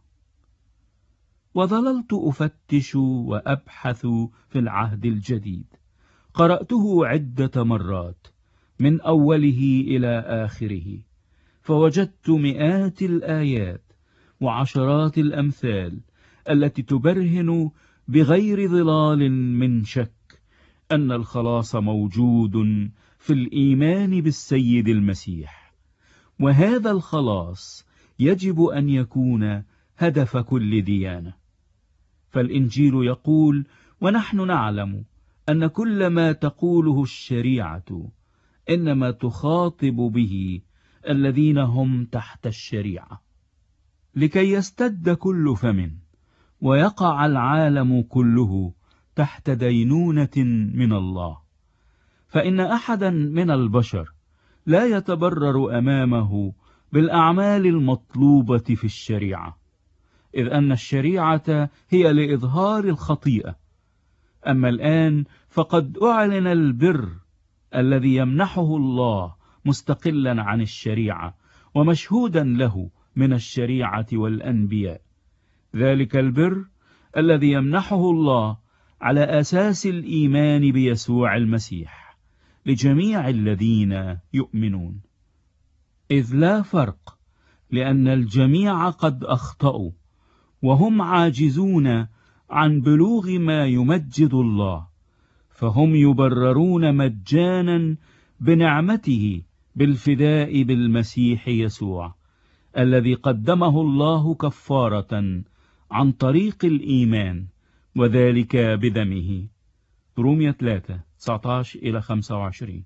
وظللت أفتش وأبحث في العهد الجديد، قرأته عدة مرات من أوله إلى آخره، فوجدت مئات الآيات وعشرات الأمثال التي تبرهن بغير ظلال من شك أن الخلاص موجود في الإيمان بالسيد المسيح، وهذا الخلاص يجب أن يكون هدف كل ديانة. فالإنجيل يقول: ونحن نعلم أن كل ما تقوله الشريعة إنما تخاطب به الذين هم تحت الشريعة، لكي يستد كل فم ويقع العالم كله تحت دينونة من الله. فإن أحدا من البشر لا يتبرر أمامه بالأعمال المطلوبة في الشريعة، إذ أن الشريعة هي لإظهار الخطيئة. أما الآن فقد أعلن البر الذي يمنحه الله مستقلا عن الشريعة ومشهودا له من الشريعة والأنبياء، ذلك البر الذي يمنحه الله على أساس الإيمان بيسوع المسيح لجميع الذين يؤمنون. إذ لا فرق، لأن الجميع قد أخطأوا وهم عاجزون عن بلوغ ما يمجد الله، فهم يبررون مجانا بنعمته بالفداء بالمسيح يسوع، الذي قدمه الله كفارة عن طريق الإيمان، وذلك بدمه. رومية ثلاثة تسعة عشر إلى خمسة وعشرين.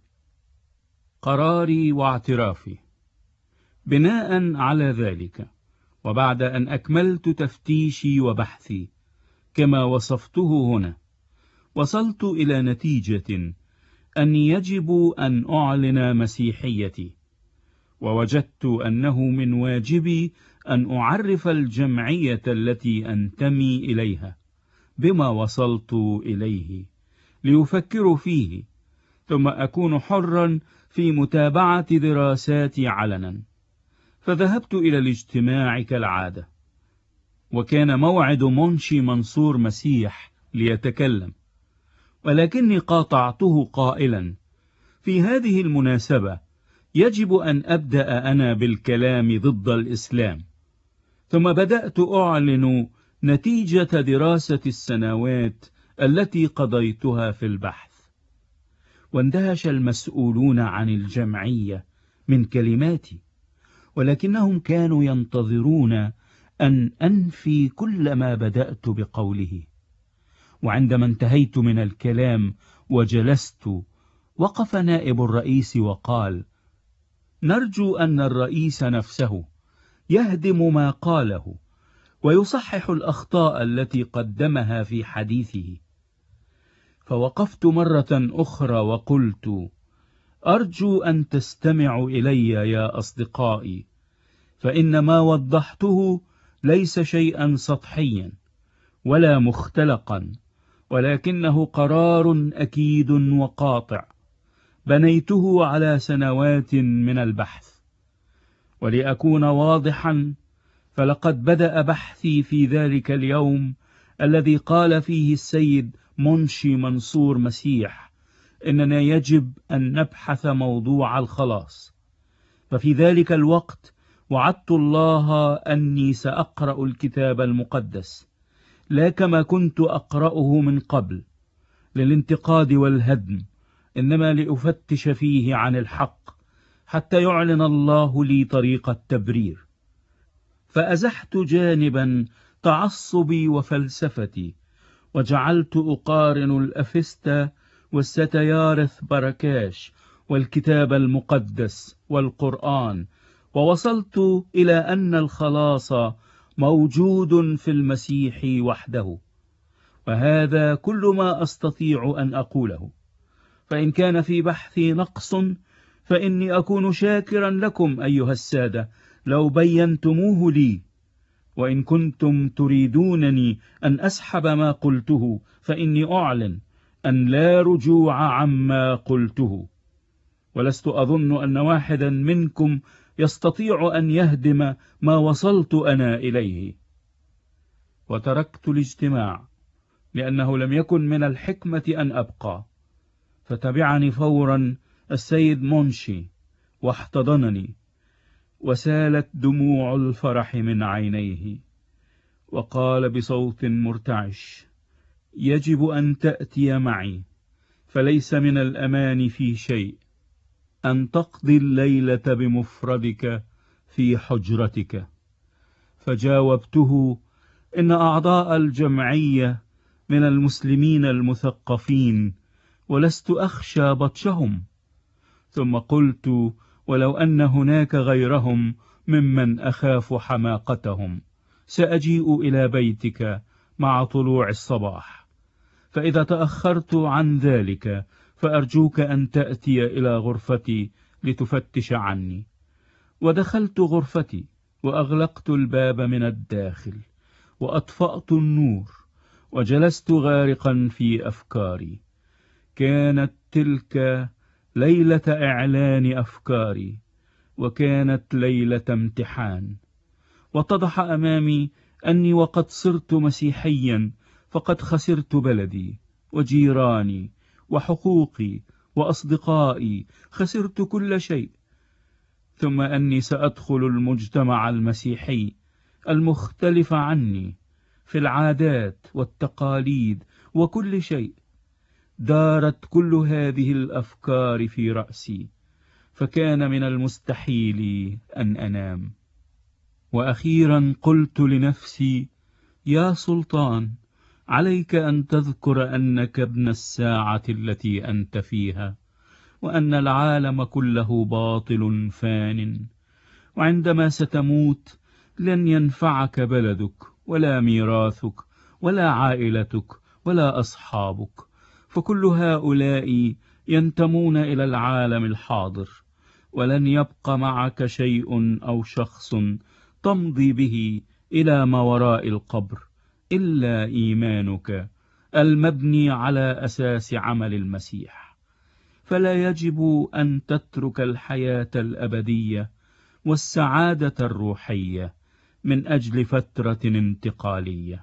قراري واعترافي. بناء على ذلك، وبعد أن أكملت تفتيشي وبحثي كما وصفته هنا، وصلت إلى نتيجة أن يجب أن أعلن مسيحيتي، ووجدت أنه من واجبي أن أعرف الجمعية التي أنتمي إليها بما وصلت إليه ليفكروا فيه، ثم أكون حرا في متابعة دراساتي علنا. فذهبت إلى الاجتماع كالعادة، وكان موعد منشي منصور مسيح ليتكلم، ولكني قاطعته قائلا: في هذه المناسبة يجب أن أبدأ أنا بالكلام ضد الإسلام. ثم بدأت أعلن نتيجة دراسة السنوات التي قضيتها في البحث، واندهش المسؤولون عن الجمعية من كلماتي، ولكنهم كانوا ينتظرون أن أنفي كل ما بدأت بقوله. وعندما انتهيت من الكلام وجلست، وقف نائب الرئيس وقال: نرجو أن الرئيس نفسه يهدم ما قاله ويصحح الأخطاء التي قدمها في حديثه. فوقفت مرة أخرى وقلت: أرجو أن تستمعوا إلي يا أصدقائي، فإن ما وضحته ليس شيئا سطحيا ولا مختلقا، ولكنه قرار أكيد وقاطع بنيته على سنوات من البحث. ولأكون واضحا، فلقد بدأ بحثي في ذلك اليوم الذي قال فيه السيد منشي منصور مسيح إننا يجب أن نبحث موضوع الخلاص. ففي ذلك الوقت وعدت الله أني سأقرأ الكتاب المقدس، لا كما كنت أقرأه من قبل للانتقاد والهدم، إنما لأفتش فيه عن الحق حتى يعلن الله لي طريق التبرير. فأزحت جانبا تعصبي وفلسفتي، وجعلت أقارن الأفستا والستيارث بركاش والكتاب المقدس والقرآن، ووصلت إلى أن الخلاص موجود في المسيح وحده. وهذا كل ما أستطيع أن أقوله، فإن كان في بحثي نقص فإني أكون شاكرا لكم أيها السادة لو بينتموه لي، وإن كنتم تريدونني أن أسحب ما قلته فإني أعلن أن لا رجوع عما قلته، ولست أظن أن واحدا منكم يستطيع أن يهدم ما وصلت أنا إليه. وتركت الاجتماع لأنه لم يكن من الحكمة أن أبقى، فتبعني فورا السيد مونشي واحتضنني، وسالت دموع الفرح من عينيه، وقال بصوت مرتعش: يجب أن تأتي معي، فليس من الأمان في شيء أن تقضي الليلة بمفردك في حجرتك. فجاوبته: إن أعضاء الجمعية من المسلمين المثقفين، ولست أخشى بطشهم. ثم قلت: ولو أن هناك غيرهم ممن أخاف حماقتهم، سأجيء إلى بيتك مع طلوع الصباح، فإذا تأخرت عن ذلك فأرجوك أن تأتي إلى غرفتي لتفتش عني. ودخلت غرفتي وأغلقت الباب من الداخل وأطفأت النور، وجلست غارقا في أفكاري. كانت تلك ليلة إعلان أفكاري، وكانت ليلة امتحان. واتضح أمامي أني وقد صرت مسيحيا فقد خسرت بلدي وجيراني وحقوقي وأصدقائي، خسرت كل شيء. ثم أني سأدخل المجتمع المسيحي المختلف عني في العادات والتقاليد وكل شيء. دارت كل هذه الأفكار في رأسي، فكان من المستحيل أن أنام. وأخيرا قلت لنفسي: يا سلطان، عليك أن تذكر أنك ابن الساعة التي أنت فيها، وأن العالم كله باطل فان، وعندما ستموت لن ينفعك بلدك ولا ميراثك ولا عائلتك ولا أصحابك، فكل هؤلاء ينتمون إلى العالم الحاضر، ولن يبقى معك شيء أو شخص تمضي به إلى ما وراء القبر إلا إيمانك المبني على أساس عمل المسيح. فلا يجب أن تترك الحياة الأبدية والسعادة الروحية من أجل فترة انتقالية.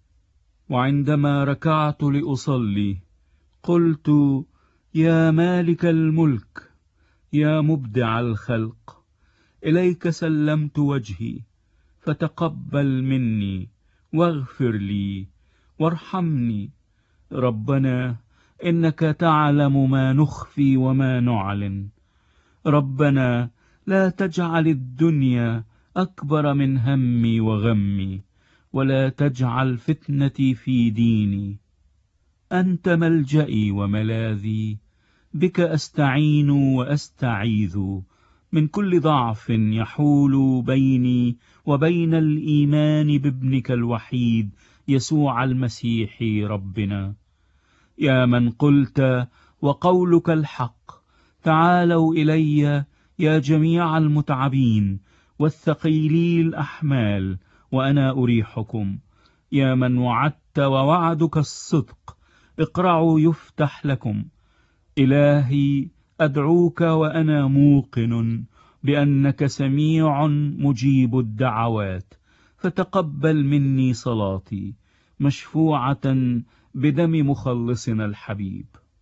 وعندما ركعت لأصلي قلت: يا مالك الملك، يا مبدع الخلق، إليك سلمت وجهي، فتقبل مني واغفر لي وارحمني. ربنا، إنك تعلم ما نخفي وما نعلن. ربنا، لا تجعل الدنيا أكبر من همي وغمي، ولا تجعل فتنتي في ديني. أنت ملجئي وملاذي، بك أستعين وأستعيذ من كل ضعف يحول بيني وبين الإيمان بابنك الوحيد يسوع المسيح ربنا. يا من قلت وقولك الحق: تعالوا إلي يا جميع المتعبين والثقيلي الأحمال وأنا أريحكم. يا من وعدت ووعدك الصدق: اقرعوا يفتح لكم. إلهي، أدعوك وأنا موقن بأنك سميع مجيب الدعوات، فتقبل مني صلاتي مشفوعة بدم مخلصنا الحبيب.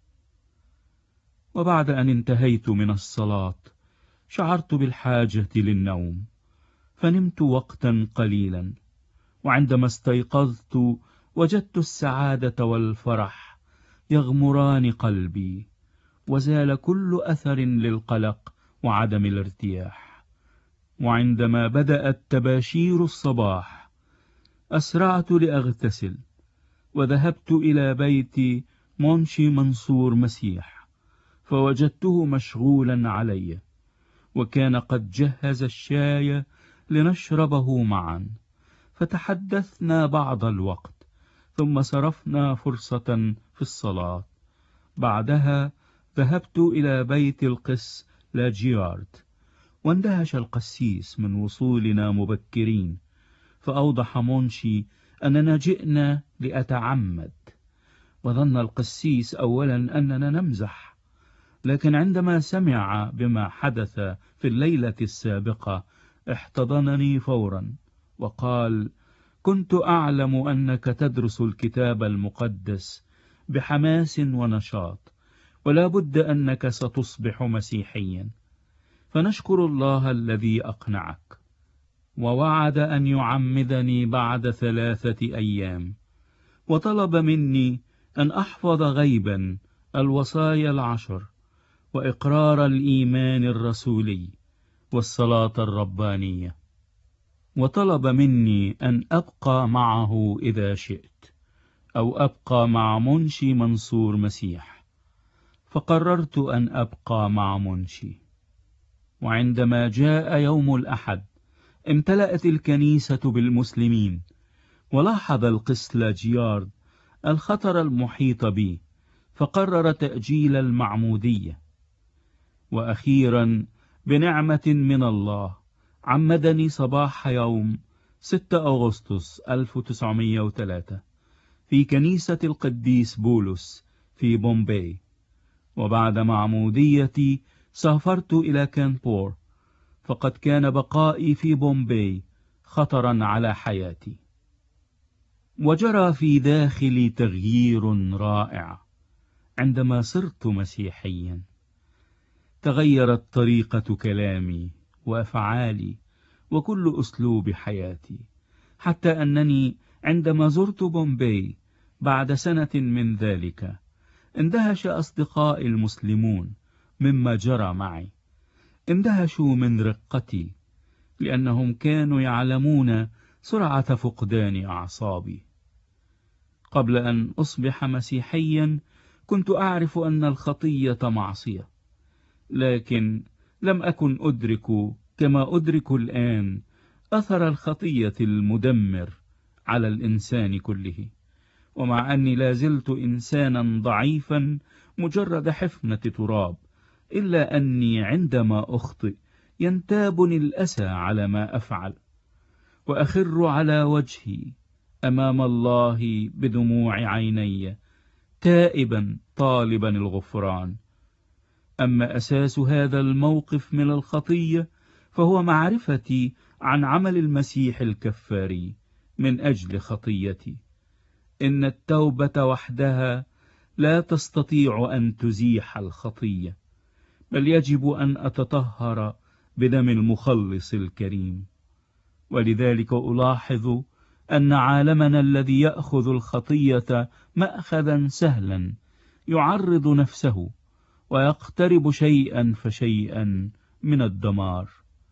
وبعد أن انتهيت من الصلاة شعرت بالحاجة للنوم، فنمت وقتا قليلا، وعندما استيقظت وجدت السعادة والفرح يغمران قلبي، وزال كل أثر للقلق وعدم الارتياح. وعندما بدأت تباشير الصباح أسرعت لأغتسل وذهبت إلى بيت مونشي منصور مسيح، فوجدته مشغولا علي، وكان قد جهز الشاي لنشربه معا، فتحدثنا بعض الوقت، ثم صرفنا فرصة في الصلاة. بعدها ذهبت إلى بيت القس لاجيارد، واندهش القسيس من وصولنا مبكرين، فأوضح مونشي أننا جئنا لأتعمد، وظن القسيس أولا أننا نمزح، لكن عندما سمع بما حدث في الليلة السابقة احتضنني فورا وقال: كنت أعلم أنك تدرس الكتاب المقدس بحماس ونشاط، ولا بد أنك ستصبح مسيحيا، فنشكر الله الذي أقنعك. ووعد أن يعمدني بعد ثلاثة أيام، وطلب مني أن أحفظ غيبا الوصايا العشر وإقرار الإيمان الرسولي والصلاة الربانية، وطلب مني أن أبقى معه إذا شئت، أو أبقى مع منشي منصور مسيح، فقررت أن أبقى مع منشي. وعندما جاء يوم الأحد امتلأت الكنيسة بالمسلمين، ولاحظ القس لاجيارد الخطر المحيط بي، فقرر تأجيل المعمودية. وأخيرا بنعمة من الله عمدني صباح يوم ستة أغسطس ألف وتسعمائة وثلاثة في كنيسة القديس بولس في بومباي. وبعد معموديتي سافرت إلى كانبور، فقد كان بقائي في بومباي خطرا على حياتي. وجرى في داخلي تغيير رائع عندما صرت مسيحيا. تغيرت طريقة كلامي وأفعالي وكل أسلوب حياتي، حتى أنني عندما زرت بومباي بعد سنة من ذلك اندهش أصدقائي المسلمون مما جرى معي. اندهشوا من رقتي، لأنهم كانوا يعلمون سرعة فقدان أعصابي. قبل أن أصبح مسيحيا كنت أعرف أن الخطية معصية، لكن لم أكن أدرك كما أدرك الآن أثر الخطية المدمر على الإنسان كله. ومع أني لازلت إنسانا ضعيفا مجرد حفنة تراب، إلا أني عندما أخطئ ينتابني الأسى على ما أفعل، وأخر على وجهي أمام الله بدموع عيني تائبا طالبا الغفران. أما أساس هذا الموقف من الخطية فهو معرفتي عن عمل المسيح الكفاري من أجل خطيتي. إن التوبة وحدها لا تستطيع أن تزيح الخطية، بل يجب أن أتطهر بدم المخلص الكريم. ولذلك ألاحظ أن عالمنا الذي يأخذ الخطية مأخذا سهلا يعرض نفسه ويقترب شيئا فشيئا من الدمار.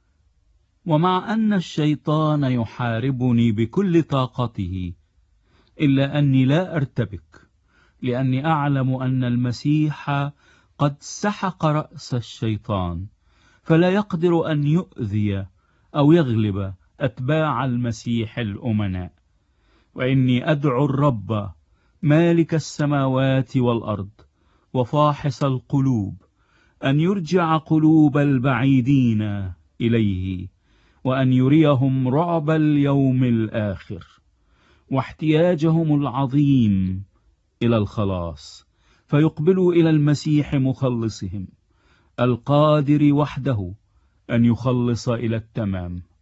ومع أن الشيطان يحاربني بكل طاقته، إلا أني لا أرتبك، لأني أعلم أن المسيح قد سحق رأس الشيطان، فلا يقدر أن يؤذي أو يغلب أتباع المسيح الأمناء. وإني أدعو الرب مالك السماوات والأرض وفاحص القلوب أن يرجع قلوب البعيدين إليه، وأن يريهم رعب اليوم الآخر واحتياجهم العظيم إلى الخلاص، فيقبلوا إلى المسيح مخلصهم القادر وحده أن يخلص إلى التمام.